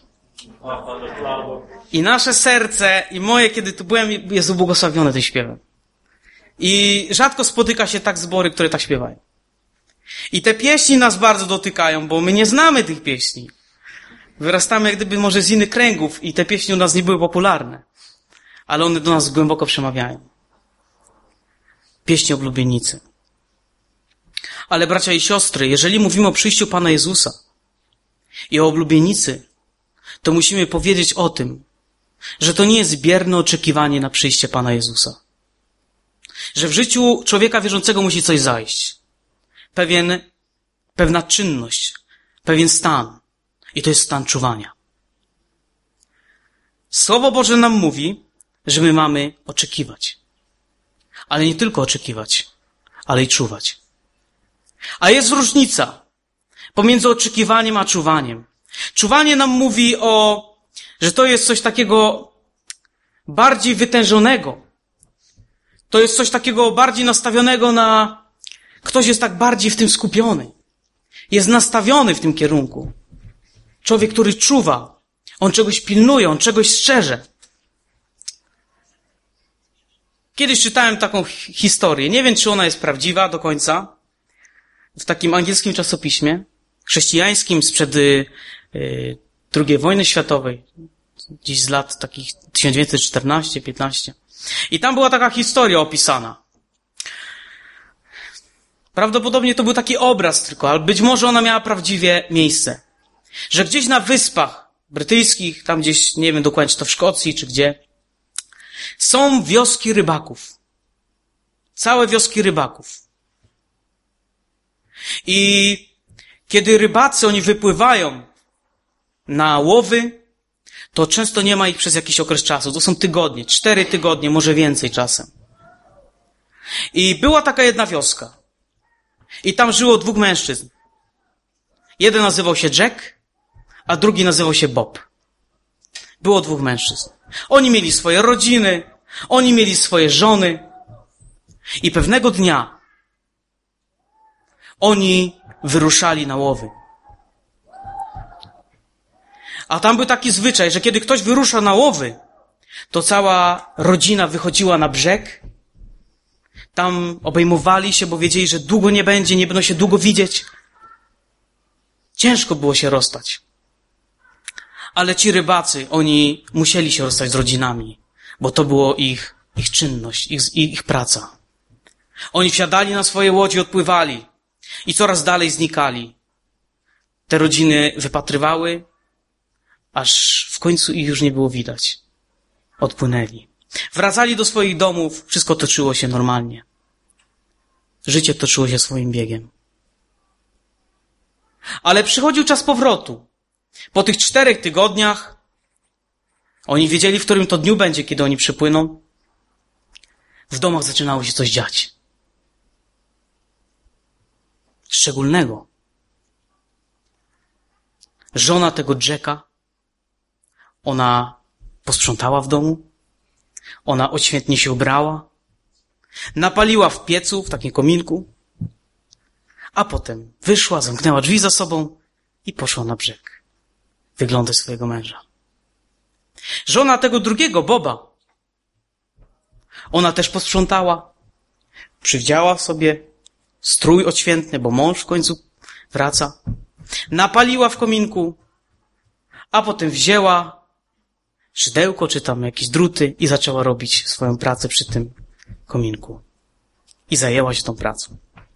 I nasze serce, i moje, kiedy tu byłem, jest ubłogosławione tym śpiewem. I rzadko spotyka się tak zbory, które tak śpiewają. I te pieśni nas bardzo dotykają, bo my nie znamy tych pieśni. Wyrastamy jak gdyby może z innych kręgów i te pieśni u nas nie były popularne. Ale one do nas głęboko przemawiają. Pieśni oblubienicy. Ale bracia i siostry, jeżeli mówimy o przyjściu Pana Jezusa i o oblubienicy, to musimy powiedzieć o tym, że to nie jest bierne oczekiwanie na przyjście Pana Jezusa. Że w życiu człowieka wierzącego musi coś zajść. Pewna czynność, pewien stan. I to jest stan czuwania. Słowo Boże nam mówi, że my mamy oczekiwać. Ale nie tylko oczekiwać, ale i czuwać. A jest różnica pomiędzy oczekiwaniem a czuwaniem. Czuwanie nam mówi że to jest coś takiego bardziej wytężonego. To jest coś takiego bardziej nastawionego ktoś jest tak bardziej w tym skupiony. Jest nastawiony w tym kierunku. Człowiek, który czuwa, on czegoś pilnuje, on czegoś strzeże. Kiedyś czytałem taką historię, nie wiem, czy ona jest prawdziwa do końca, w takim angielskim czasopiśmie, chrześcijańskim sprzed II wojny światowej, gdzieś z lat takich 1914-15. I tam była taka historia opisana. Prawdopodobnie to był taki obraz tylko, ale być może ona miała prawdziwie miejsce. Że gdzieś na wyspach brytyjskich, tam gdzieś, nie wiem dokładnie, czy to w Szkocji, czy gdzie, są wioski rybaków. Całe wioski rybaków. I kiedy rybacy, oni wypływają na łowy, to często nie ma ich przez jakiś okres czasu. To są tygodnie, 4 tygodnie, może więcej czasem. I była taka jedna wioska. I tam żyło 2 mężczyzn. Jeden nazywał się Jack, a drugi nazywał się Bob. Było 2 mężczyzn. Oni mieli swoje rodziny, oni mieli swoje żony. I pewnego dnia oni wyruszali na łowy. A tam był taki zwyczaj, że kiedy ktoś wyrusza na łowy, to cała rodzina wychodziła na brzeg. Tam obejmowali się, bo wiedzieli, że długo nie będzie, nie będą się długo widzieć. Ciężko było się rozstać. Ale ci rybacy, oni musieli się rozstać z rodzinami, bo to było ich czynność, ich praca. Oni wsiadali na swoje łodzie, odpływali i coraz dalej znikali. Te rodziny wypatrywały, aż w końcu ich już nie było widać. Odpłynęli. Wracali do swoich domów, wszystko toczyło się normalnie. Życie toczyło się swoim biegiem. Ale przychodził czas powrotu. Po tych 4 tygodniach oni wiedzieli, w którym to dniu będzie, kiedy oni przypłyną. W domach zaczynało się coś dziać. Szczególnego. Żona tego Jacka, ona posprzątała w domu, ona odświętnie się ubrała, napaliła w piecu, w takim kominku, a potem wyszła, zamknęła drzwi za sobą i poszła na brzeg wyglądać swojego męża. Żona tego drugiego, Boba, ona też posprzątała, przywdziała sobie strój odświętny, bo mąż w końcu wraca, napaliła w kominku, a potem wzięła szydełko, czy tam jakieś druty i zaczęła robić swoją pracę przy tym kominku. I zajęła się tą pracą.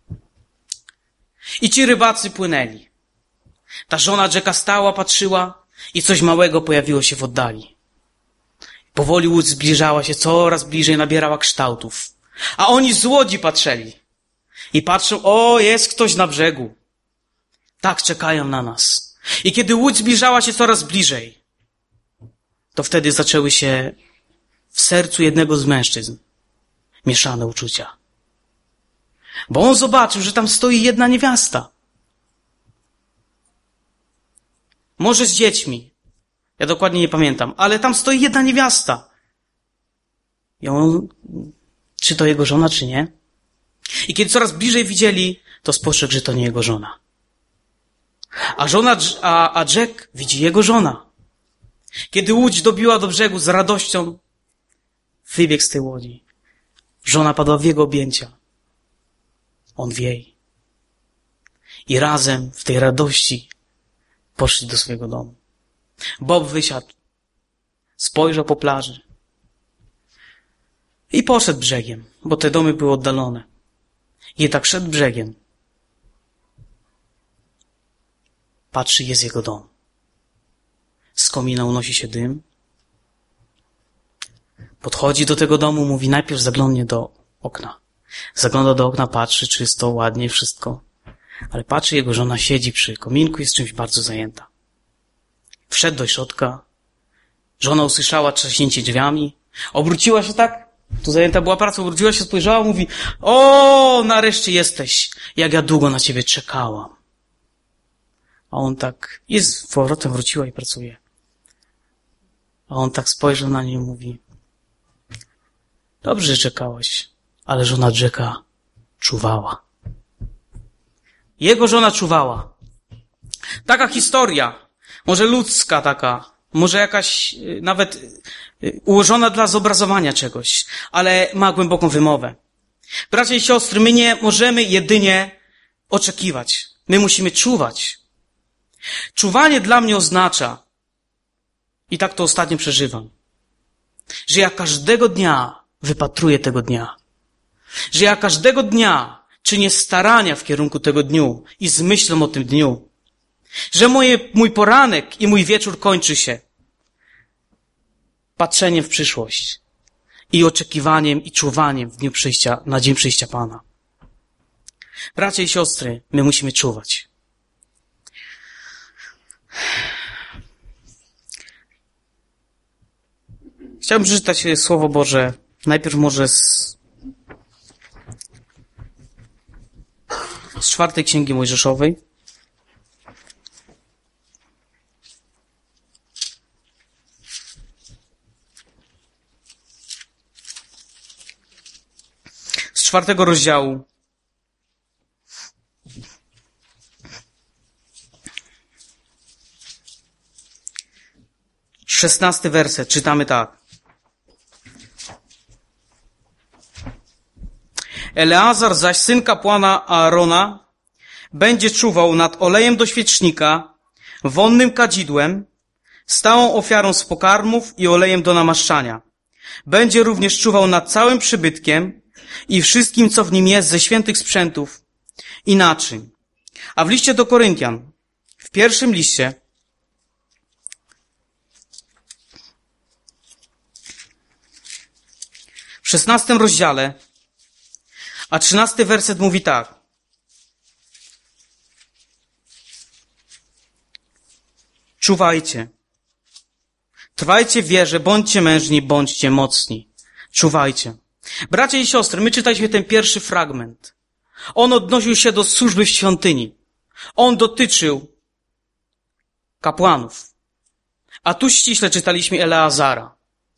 I ci rybacy płynęli. Ta żona Jacka stała, patrzyła i coś małego pojawiło się w oddali. Powoli łódź zbliżała się, coraz bliżej nabierała kształtów. A oni z łodzi patrzyli. I patrzą, jest ktoś na brzegu. Tak, czekają na nas. I kiedy łódź zbliżała się coraz bliżej, to wtedy zaczęły się w sercu jednego z mężczyzn mieszane uczucia. Bo on zobaczył, że tam stoi jedna niewiasta. Może z dziećmi. Ja dokładnie nie pamiętam. Ale tam stoi jedna niewiasta. I on, czy to jego żona, czy nie? I kiedy coraz bliżej widzieli, to spostrzegł, że to nie jego żona. A Jack widzi jego żona. Kiedy łódź dobiła do brzegu, z radością wybiegł z tej łodzi. Żona padła w jego objęcia. On w jej. I razem w tej radości poszli do swojego domu. Bob wysiadł, spojrzał po plaży i poszedł brzegiem, bo te domy były oddalone. I tak szedł brzegiem Patrzy, jest jego dom. Z komina unosi się dym. Podchodzi do tego domu, mówi, najpierw zaglądnie do okna. Zagląda do okna, patrzy, czysto, ładnie, wszystko. Ale patrzy, jego żona siedzi przy kominku, jest czymś bardzo zajęta. Wszedł do środka. Żona usłyszała trzaśnięcie drzwiami. Obróciła się tak. Tu zajęta była praca, obróciła się, spojrzała, mówi, o, nareszcie jesteś. Jak ja długo na ciebie czekałam. A on tak, i z powrotem wróciła i pracuje. A on tak spojrzał na nią i mówi, dobrze, że czekałaś, ale żona Jacka czuwała. Jego żona czuwała. Taka historia, może ludzka taka, może jakaś nawet ułożona dla zobrazowania czegoś, ale ma głęboką wymowę. Bracia i siostry, my nie możemy jedynie oczekiwać. My musimy czuwać. Czuwanie dla mnie oznacza, i tak to ostatnio przeżywam, że ja każdego dnia wypatruję tego dnia. Że ja każdego dnia czynię starania w kierunku tego dniu i z myślą o tym dniu. Że mój poranek i mój wieczór kończy się patrzeniem w przyszłość i oczekiwaniem i czuwaniem w dniu przyjścia, na dzień przyjścia Pana. Bracia i siostry, my musimy czuwać. Chciałbym przeczytać Słowo Boże, najpierw może z 4 Księgi Mojżeszowej. Z 4 rozdziału. Szesnasty werset, czytamy tak. Eleazar zaś, syn kapłana Aarona, będzie czuwał nad olejem do świecznika, wonnym kadzidłem, stałą ofiarą z pokarmów i olejem do namaszczania. Będzie również czuwał nad całym przybytkiem i wszystkim, co w nim jest ze świętych sprzętów i naczyń. A w liście do Koryntian, w pierwszym liście, w 16 rozdziale, a 13 werset mówi tak. Czuwajcie. Trwajcie w wierze, bądźcie mężni, bądźcie mocni. Czuwajcie. Bracia i siostry, my czytaliśmy ten pierwszy fragment. On odnosił się do służby w świątyni. On dotyczył kapłanów. A tu ściśle czytaliśmy Eleazara.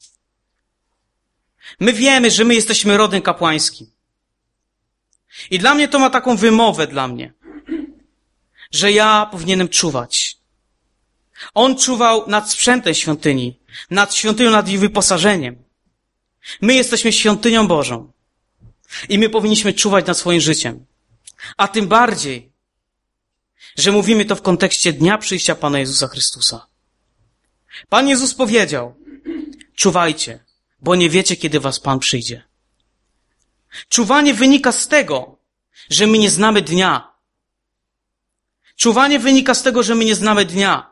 My wiemy, że my jesteśmy rodem kapłańskim. I dla mnie to ma taką wymowę dla mnie, że ja powinienem czuwać. On czuwał nad sprzętem świątyni, nad świątynią, nad jej wyposażeniem. My jesteśmy świątynią Bożą i my powinniśmy czuwać nad swoim życiem. A tym bardziej, że mówimy to w kontekście dnia przyjścia Pana Jezusa Chrystusa. Pan Jezus powiedział, czuwajcie, bo nie wiecie, kiedy was Pan przyjdzie. Czuwanie wynika z tego, że my nie znamy dnia. Czuwanie wynika z tego, że my nie znamy dnia.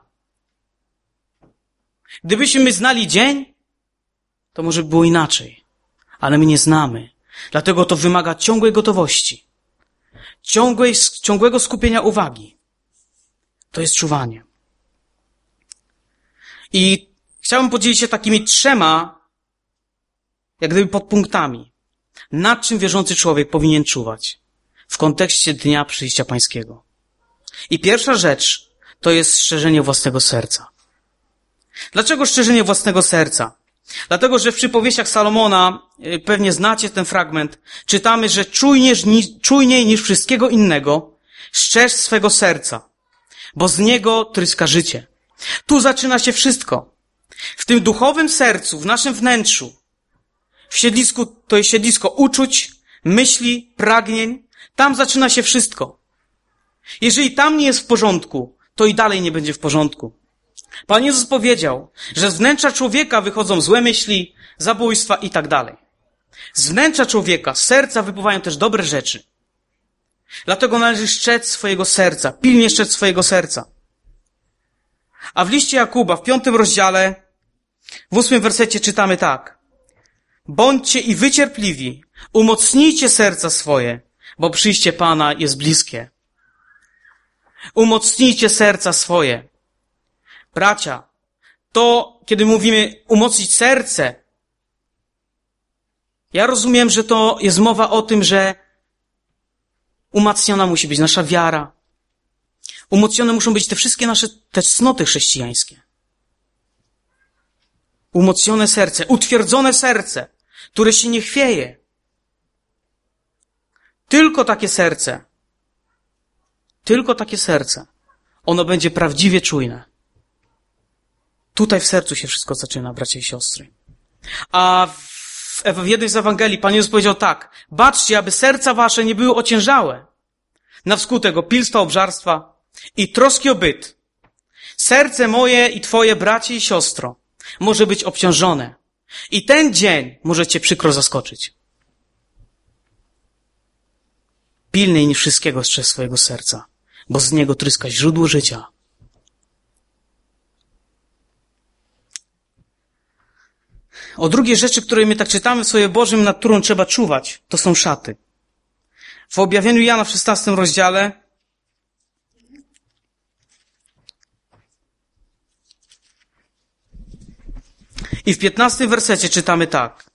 Gdybyśmy znali dzień, to może by było inaczej. Ale my nie znamy. Dlatego to wymaga ciągłej gotowości. Ciągłego skupienia uwagi. To jest czuwanie. I chciałbym podzielić się takimi 3, jak gdyby podpunktami, nad czym wierzący człowiek powinien czuwać w kontekście dnia przyjścia Pańskiego. I pierwsza rzecz to jest strzeżenie własnego serca. Dlaczego strzeżenie własnego serca? Dlatego, że w przypowieściach Salomona, pewnie znacie ten fragment, czytamy, że czujniej niż wszystkiego innego strzeż swego serca, bo z niego tryska życie. Tu zaczyna się wszystko. W tym duchowym sercu, w naszym wnętrzu, w siedlisku, to jest siedlisko uczuć, myśli, pragnień, tam zaczyna się wszystko. Jeżeli tam nie jest w porządku, to i dalej nie będzie w porządku. Pan Jezus powiedział, że z wnętrza człowieka wychodzą złe myśli, zabójstwa i tak dalej. Z wnętrza człowieka, z serca wypływają też dobre rzeczy. Dlatego należy strzec swojego serca, pilnie strzec swojego serca. A w liście Jakuba, w 5 rozdziale, w 8 wersecie czytamy tak. Bądźcie i wycierpliwi, umocnijcie serca swoje, bo przyjście Pana jest bliskie. Umocnijcie serca swoje. Bracia, to kiedy mówimy umocnić serce, ja rozumiem, że to jest mowa o tym, że umacniona musi być nasza wiara. Umocnione muszą być te wszystkie nasze te cnoty chrześcijańskie. Umocnione serce, utwierdzone serce, które się nie chwieje. Tylko takie serce, ono będzie prawdziwie czujne. Tutaj w sercu się wszystko zaczyna, bracia i siostry. A w jednej z Ewangelii Pan Jezus powiedział tak: baczcie, aby serca wasze nie były ociężałe na wskutek opilstwa, obżarstwa i troski o byt. Serce moje i twoje, bracie i siostro, może być obciążone. I ten dzień może cię przykro zaskoczyć. Pilniej niż wszystkiego strzeż swojego serca, bo z niego tryska źródło życia. O drugiej rzeczy, której my tak czytamy w Słowie Bożym, nad którą trzeba czuwać, to są szaty. W objawieniu Jana w 16 rozdziale i w 15 wersecie czytamy tak.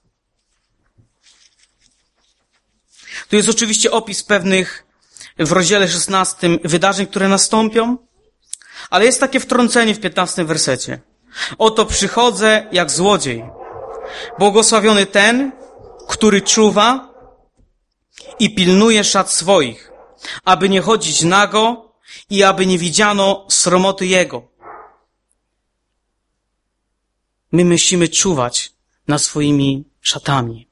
Tu jest oczywiście opis pewnych w rozdziale 16 wydarzeń, które nastąpią, ale jest takie wtrącenie w 15 wersecie. Oto przychodzę jak złodziej. Błogosławiony ten, który czuwa i pilnuje szat swoich, aby nie chodzić nago i aby nie widziano sromoty jego. My musimy czuwać nad swoimi szatami.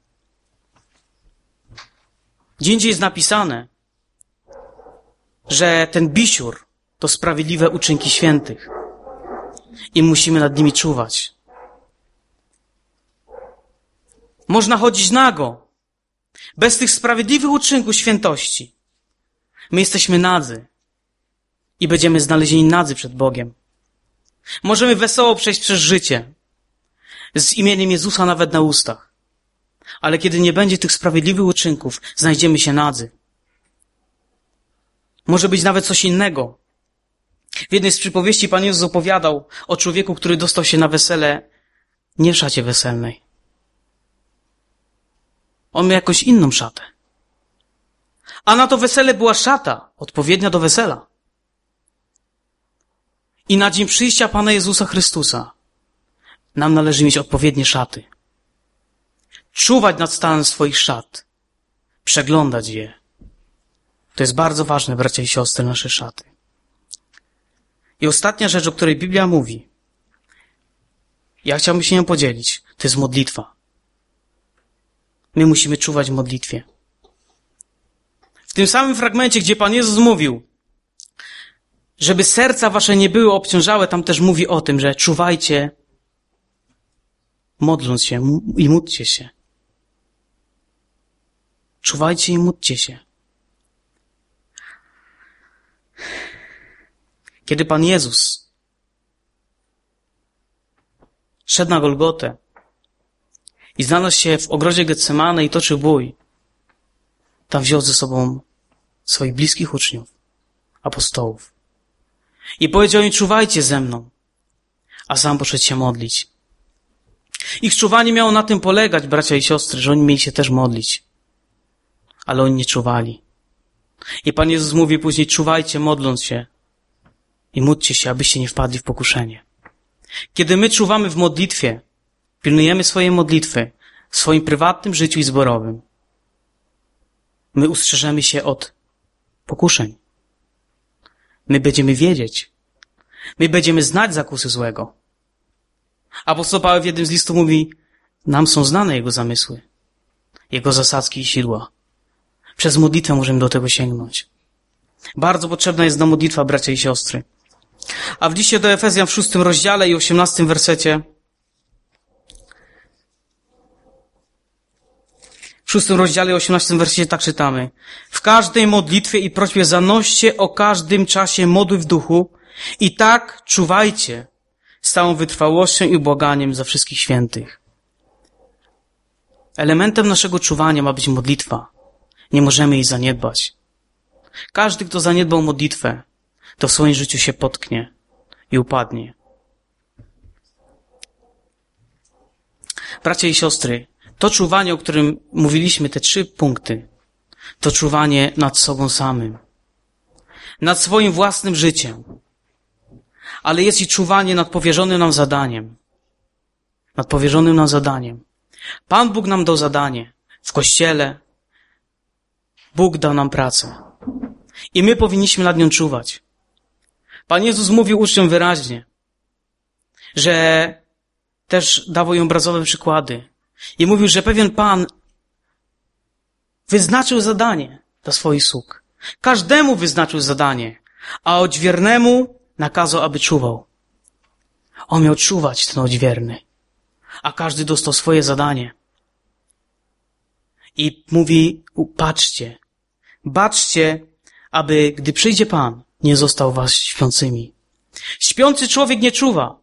Gdzie indziej jest napisane, że ten bisiur to sprawiedliwe uczynki świętych i musimy nad nimi czuwać. Można chodzić nago, bez tych sprawiedliwych uczynków świętości. My jesteśmy nadzy i będziemy znalezieni nadzy przed Bogiem. Możemy wesoło przejść przez życie, z imieniem Jezusa nawet na ustach. Ale kiedy nie będzie tych sprawiedliwych uczynków, znajdziemy się nadzy. Może być nawet coś innego. W jednej z przypowieści Pan Jezus opowiadał o człowieku, który dostał się na wesele nie w szacie weselnej. On miał jakąś inną szatę. A na to wesele była szata odpowiednia do wesela. I na dzień przyjścia Pana Jezusa Chrystusa nam należy mieć odpowiednie szaty. Czuwać nad stanem swoich szat. Przeglądać je. To jest bardzo ważne, bracia i siostry, nasze szaty. I ostatnia rzecz, o której Biblia mówi, ja chciałbym się nią podzielić, to jest modlitwa. My musimy czuwać w modlitwie. W tym samym fragmencie, gdzie Pan Jezus mówił, żeby serca wasze nie były obciążałe, tam też mówi o tym, że czuwajcie, modląc się i módlcie się. Czuwajcie i módlcie się. Kiedy Pan Jezus szedł na Golgotę i znalazł się w ogrodzie Getsemane i toczył bój, tam wziął ze sobą swoich bliskich uczniów, apostołów. I powiedział im: czuwajcie ze mną, a sam poszedł się modlić. Ich czuwanie miało na tym polegać, bracia i siostry, że oni mieli się też modlić. Ale oni nie czuwali. I Pan Jezus mówi później: czuwajcie, modląc się i módlcie się, abyście nie wpadli w pokuszenie. Kiedy my czuwamy w modlitwie, pilnujemy swojej modlitwy w swoim prywatnym życiu i zborowym, my ustrzeżemy się od pokuszeń. My będziemy wiedzieć. My będziemy znać zakusy złego. Apostoł Paweł w jednym z listów mówi: nam są znane Jego zamysły, Jego zasadzki i sidła. Przez modlitwę możemy do tego sięgnąć. Bardzo potrzebna jest nam modlitwa, bracia i siostry. A w liście do Efezjan w 6 rozdziale i 18 wersecie, w 6 rozdziale i 18 wersecie tak czytamy: w każdej modlitwie i prośbie zanoście o każdym czasie modły w duchu i tak czuwajcie z całą wytrwałością i błaganiem za wszystkich świętych. Elementem naszego czuwania ma być modlitwa. Nie możemy jej zaniedbać. Każdy, kto zaniedbał modlitwę, to w swoim życiu się potknie i upadnie. Bracia i siostry, to czuwanie, o którym mówiliśmy, te 3 punkty, to czuwanie nad sobą samym, nad swoim własnym życiem, ale jest i czuwanie nad powierzonym nam zadaniem. Nad powierzonym nam zadaniem. Pan Bóg nam dał zadanie w Kościele. Bóg dał nam pracę. I my powinniśmy nad nią czuwać. Pan Jezus mówił uczniom wyraźnie, że też dawał im obrazowe przykłady. I mówił, że pewien Pan wyznaczył zadanie dla swoich sług. Każdemu wyznaczył zadanie, a odźwiernemu nakazał, aby czuwał. On miał czuwać, ten odźwierny, a każdy dostał swoje zadanie. I mówi, baczcie, aby gdy przyjdzie Pan, nie został was śpiącymi. Śpiący człowiek nie czuwa.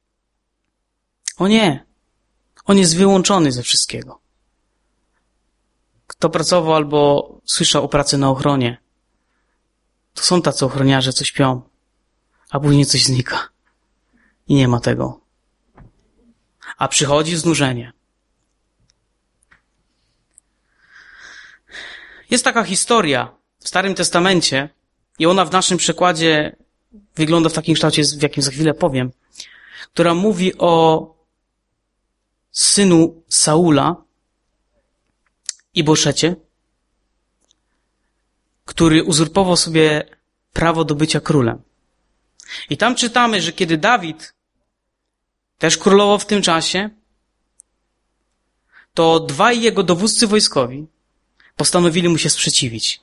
O nie, on jest wyłączony ze wszystkiego. Kto pracował albo słyszał o pracy na ochronie, to są tacy ochroniarze, co śpią, a później coś znika i nie ma tego. A przychodzi znużenie. Jest taka historia w Starym Testamencie i ona w naszym przekładzie wygląda w takim kształcie, w jakim za chwilę powiem, która mówi o synu Saula i Boszecie, który uzurpował sobie prawo do bycia królem. I tam czytamy, że kiedy Dawid też królował w tym czasie, to 2 jego dowódcy wojskowi postanowili mu się sprzeciwić.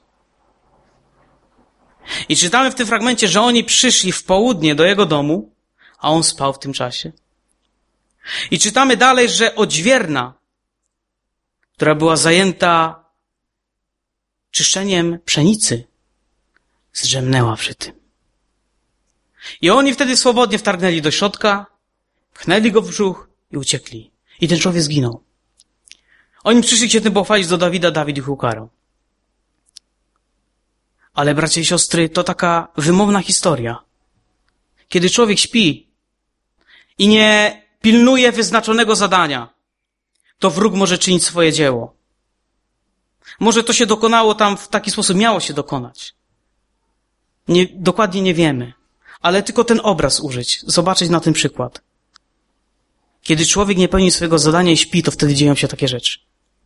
I czytamy w tym fragmencie, że oni przyszli w południe do jego domu, a on spał w tym czasie. I czytamy dalej, że odźwierna, która była zajęta czyszczeniem pszenicy, zdrzemnęła przy tym. I oni wtedy swobodnie wtargnęli do środka, pchnęli go w brzuch i uciekli. I ten człowiek zginął. Oni przyszli się tym pochwalić do Dawida, Dawid ich ukarał. Ale bracia i siostry, to taka wymowna historia. Kiedy człowiek śpi i nie pilnuje wyznaczonego zadania, to wróg może czynić swoje dzieło. Może to się dokonało tam w taki sposób, miało się dokonać. Dokładnie nie wiemy, ale tylko ten obraz użyć, zobaczyć na ten przykład. Kiedy człowiek nie pełni swojego zadania i śpi, to wtedy dzieją się takie rzeczy.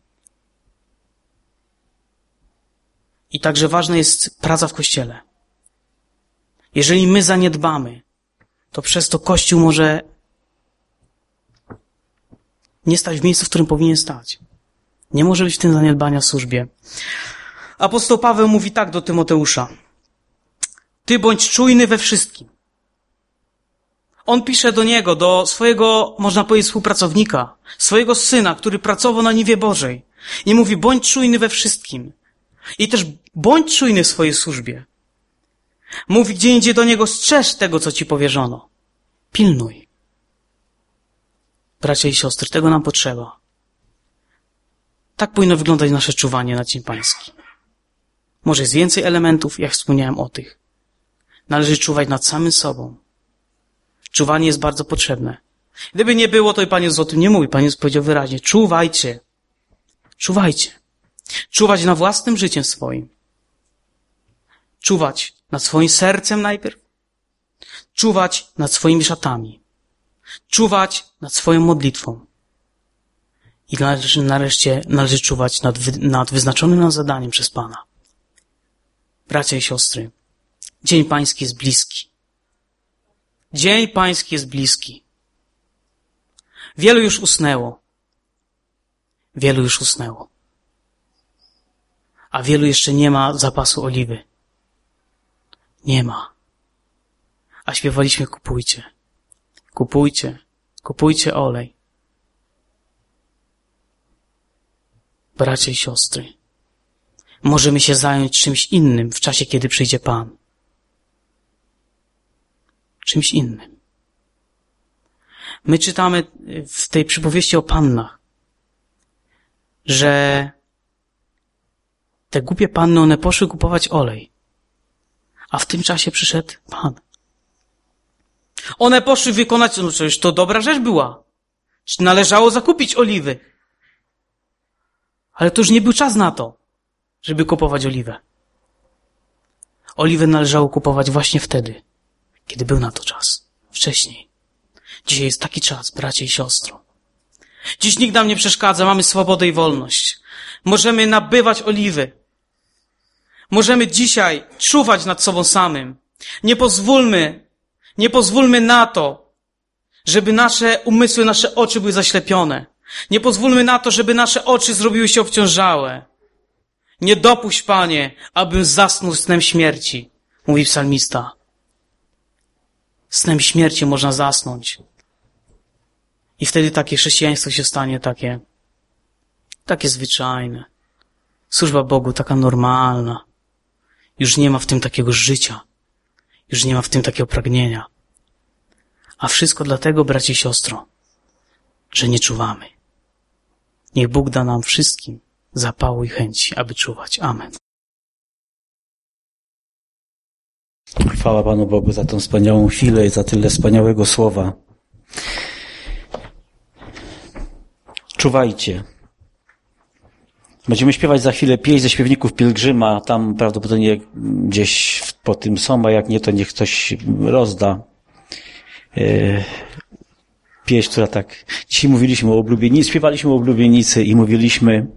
I także ważna jest praca w Kościele. Jeżeli my zaniedbamy, to przez to Kościół może nie stać w miejscu, w którym powinien stać. Nie może być w tym zaniedbania w służbie. Apostoł Paweł mówi tak do Tymoteusza. Ty bądź czujny we wszystkim. On pisze do niego, do swojego, można powiedzieć, współpracownika, swojego syna, który pracował na niwie Bożej. I mówi, bądź czujny we wszystkim. I też bądź czujny w swojej służbie. Mówi gdzie indziej do niego, strzeż tego, co ci powierzono. Pilnuj. Bracia i siostry, tego nam potrzeba. Tak powinno wyglądać nasze czuwanie na Dzień Pański. Może jest więcej elementów, jak wspomniałem o tych. Należy czuwać nad samym sobą. Czuwanie jest bardzo potrzebne. Gdyby nie było, to i Pan Jezus o tym nie mówi. Pan Jezus powiedział wyraźnie, czuwajcie. Czuwajcie. Czuwać na własnym życiem swoim. Czuwać nad swoim sercem najpierw. Czuwać nad swoimi szatami. Czuwać nad swoją modlitwą. I nareszcie należy czuwać nad wyznaczonym nam zadaniem przez Pana. Bracia i siostry, Dzień Pański jest bliski. Dzień Pański jest bliski. Wielu już usnęło. Wielu już usnęło. A wielu jeszcze nie ma zapasu oliwy. Nie ma. A śpiewaliśmy kupujcie. Kupujcie. Kupujcie olej. Bracia i siostry, możemy się zająć czymś innym w czasie, kiedy przyjdzie Pan. Czymś innym. My czytamy w tej przypowieści o pannach, że te głupie panny, one poszły kupować olej, a w tym czasie przyszedł Pan. One poszły wykonać, no przecież to dobra rzecz była. Należało zakupić oliwy. Ale to już nie był czas na to, żeby kupować oliwę. Oliwę należało kupować właśnie wtedy, kiedy był na to czas. Wcześniej. Dzisiaj jest taki czas, bracie i siostro. Dziś nikt nam nie przeszkadza, mamy swobodę i wolność. Możemy nabywać oliwy. Możemy dzisiaj czuwać nad sobą samym. Nie pozwólmy na to, żeby nasze umysły, nasze oczy były zaślepione. Nie pozwólmy na to, żeby nasze oczy zrobiły się obciążałe. Nie dopuść, Panie, abym zasnął snem śmierci, mówi psalmista. Snem śmierci można zasnąć. I wtedy takie chrześcijaństwo się stanie takie zwyczajne. Służba Bogu taka normalna. Już nie ma w tym takiego życia. Już nie ma w tym takiego pragnienia. A wszystko dlatego, bracie i siostro, że nie czuwamy. Niech Bóg da nam wszystkim zapału i chęci, aby czuwać. Amen. Chwała Panu Bogu za tą wspaniałą chwilę i za tyle wspaniałego słowa. Czuwajcie. Będziemy śpiewać za chwilę pieśń ze śpiewników Pielgrzyma. Tam prawdopodobnie gdzieś po tym są, a jak nie, to niech ktoś rozda. Pieśń, która tak... Dzisiaj mówiliśmy o oblubienicy, śpiewaliśmy o oblubienicy i mówiliśmy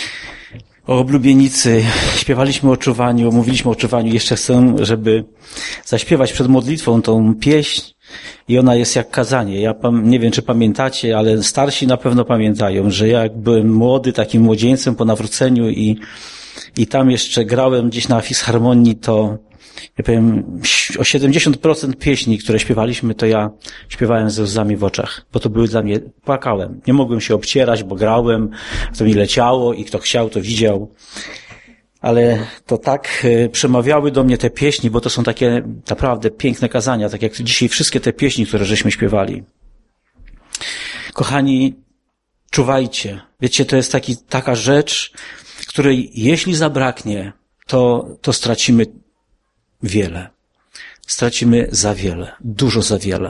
o oblubienicy, śpiewaliśmy o czuwaniu, mówiliśmy o czuwaniu. Jeszcze chcę, żeby zaśpiewać przed modlitwą tą pieśń i ona jest jak kazanie. Ja nie wiem, czy pamiętacie, ale starsi na pewno pamiętają, że ja jak byłem młody, takim młodzieńcem po nawróceniu i tam jeszcze grałem gdzieś na Fisharmonii, to ja powiem, o 70% pieśni, które śpiewaliśmy, to ja śpiewałem ze łzami w oczach, bo to były dla mnie, płakałem. Nie mogłem się obcierać, bo grałem, to mi leciało i kto chciał, to widział. Ale to tak przemawiały do mnie te pieśni, bo to są takie naprawdę piękne kazania, tak jak dzisiaj wszystkie te pieśni, które żeśmy śpiewali. Kochani, czuwajcie. Wiecie, to jest taka rzecz, której jeśli zabraknie, to stracimy wiele. Stracimy za wiele. Dużo za wiele.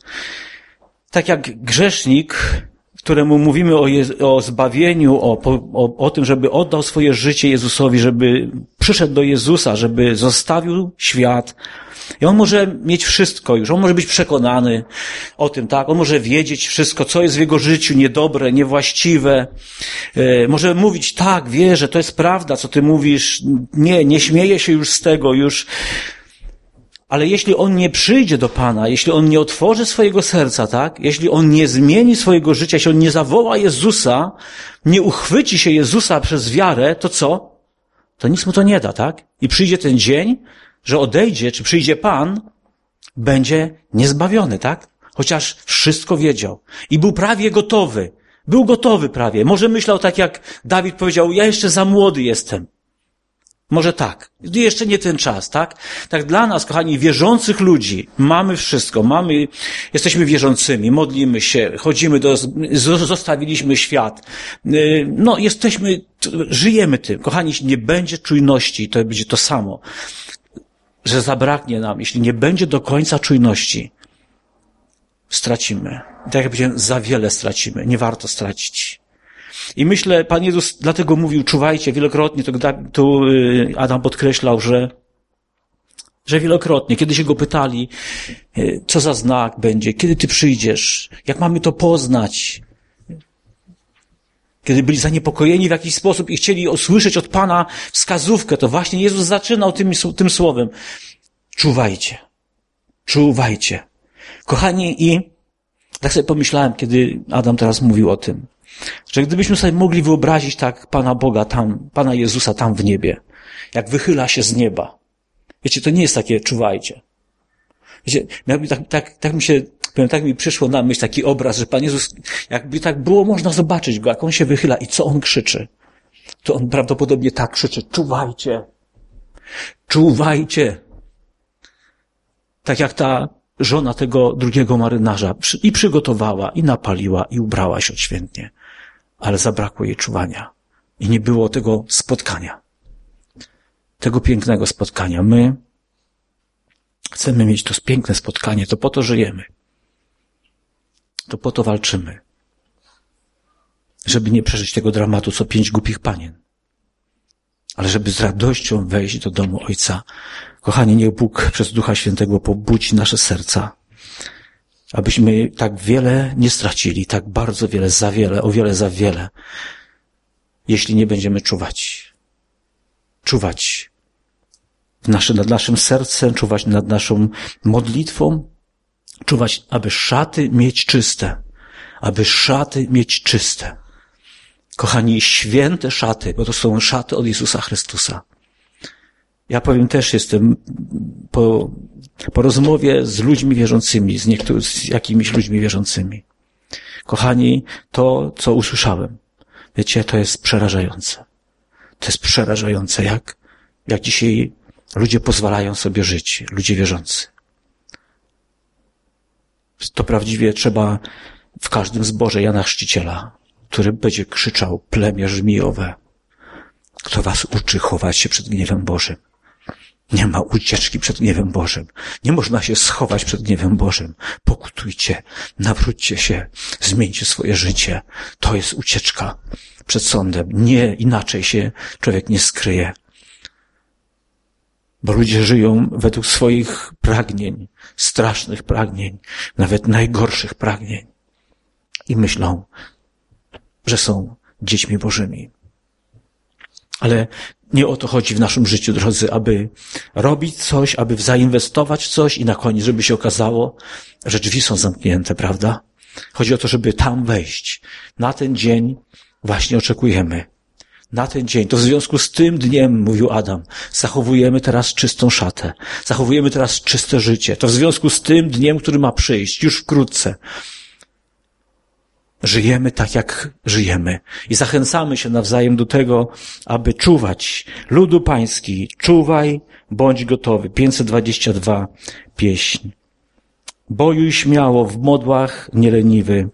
Tak jak grzesznik, któremu mówimy o zbawieniu, o tym, żeby oddał swoje życie Jezusowi, żeby przyszedł do Jezusa, żeby zostawił świat. I on może mieć wszystko już. On może być przekonany o tym, tak? On może wiedzieć wszystko, co jest w jego życiu niedobre, niewłaściwe. Może mówić, tak, wierzę, to jest prawda, co ty mówisz. Nie śmieję się już z tego, już. Ale jeśli on nie przyjdzie do Pana, jeśli on nie otworzy swojego serca, tak? Jeśli on nie zmieni swojego życia, jeśli on nie zawoła Jezusa, nie uchwyci się Jezusa przez wiarę, to co? To nic mu to nie da, tak? I przyjdzie ten dzień, że odejdzie, czy przyjdzie Pan, będzie niezbawiony, tak? Chociaż wszystko wiedział. I był prawie gotowy. Był gotowy prawie. Może myślał tak, jak Dawid powiedział, ja jeszcze za młody jestem. Może tak. Jeszcze nie ten czas, tak? Tak dla nas, kochani, wierzących ludzi, mamy wszystko. Jesteśmy wierzącymi, modlimy się, chodzimy zostawiliśmy świat. No, żyjemy tym. Kochani, jeśli nie będzie czujności, to będzie to samo. Że zabraknie nam, jeśli nie będzie do końca czujności, stracimy. Tak jak powiedziałem, za wiele stracimy. Nie warto stracić. I myślę, Pan Jezus dlatego mówił, czuwajcie wielokrotnie, tu Adam podkreślał, że wielokrotnie, kiedy się go pytali, co za znak będzie, kiedy ty przyjdziesz, jak mamy to poznać, kiedy byli zaniepokojeni w jakiś sposób i chcieli usłyszeć od Pana wskazówkę, to właśnie Jezus zaczynał tym słowem. Czuwajcie. Czuwajcie. Kochani, i tak sobie pomyślałem, kiedy Adam teraz mówił o tym, że gdybyśmy sobie mogli wyobrazić tak Pana Boga tam, Pana Jezusa tam w niebie, jak wychyla się z nieba. Wiecie, to nie jest takie czuwajcie. Wiecie, tak mi przyszło na myśl taki obraz, że Pan Jezus, jakby tak było można zobaczyć Go, jak On się wychyla i co On krzyczy. To On prawdopodobnie tak krzyczy, czuwajcie. Czuwajcie. Tak jak ta żona tego drugiego marynarza i przygotowała, i napaliła, i ubrała się odświętnie. Ale zabrakło jej czuwania. I nie było tego spotkania. Tego pięknego spotkania. My chcemy mieć to piękne spotkanie, to po to żyjemy. To po to walczymy. Żeby nie przeżyć tego dramatu, co 5 głupich panien. Ale żeby z radością wejść do domu Ojca. Kochani, niech Bóg przez Ducha Świętego pobudzi nasze serca, abyśmy tak wiele nie stracili, tak bardzo wiele, za wiele, o wiele za wiele, jeśli nie będziemy czuwać. Czuwać nad naszym sercem, czuwać nad naszą modlitwą, czuwać, aby szaty mieć czyste, aby szaty mieć czyste. Kochani, święte szaty, bo to są szaty od Jezusa Chrystusa. Ja powiem, też jestem po rozmowie z ludźmi wierzącymi, z jakimiś ludźmi wierzącymi. Kochani, to, co usłyszałem, wiecie, to jest przerażające. To jest przerażające, jak dzisiaj ludzie pozwalają sobie żyć, ludzie wierzący. To prawdziwie trzeba w każdym zborze Jana Chrzciciela, który będzie krzyczał: plemię żmijowe, kto was uczy chować się przed gniewem Bożym. Nie ma ucieczki przed gniewem Bożym. Nie można się schować przed gniewem Bożym. Pokutujcie, nawróćcie się, zmieńcie swoje życie. To jest ucieczka przed sądem. Nie, inaczej się człowiek nie skryje. Bo ludzie żyją według swoich pragnień, strasznych pragnień, nawet najgorszych pragnień. I myślą, że są dziećmi Bożymi. Ale nie o to chodzi w naszym życiu, drodzy, aby robić coś, aby zainwestować w coś i na koniec, żeby się okazało, że drzwi są zamknięte, prawda? Chodzi o to, żeby tam wejść. Na ten dzień właśnie oczekujemy. Na ten dzień. To w związku z tym dniem, mówił Adam, zachowujemy teraz czystą szatę. Zachowujemy teraz czyste życie. To w związku z tym dniem, który ma przyjść, już wkrótce. Żyjemy tak, jak żyjemy. I zachęcamy się nawzajem do tego, aby czuwać. Ludu pański, czuwaj, bądź gotowy. 522 pieśń. Bojuj śmiało, w modłach nieleniwy.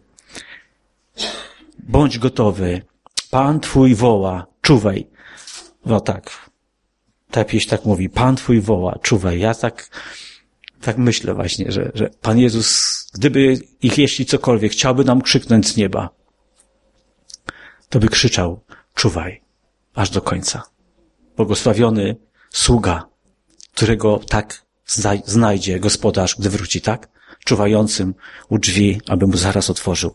Bądź gotowy. Pan Twój woła, czuwaj. No tak. Ta pieśń tak mówi. Pan Twój woła, czuwaj. Ja tak myślę właśnie, że Pan Jezus, gdyby jeśli cokolwiek chciałby nam krzyknąć z nieba, to by krzyczał: czuwaj, aż do końca. Błogosławiony sługa, którego tak znajdzie gospodarz, gdy wróci, tak? Czuwającym u drzwi, aby mu zaraz otworzył.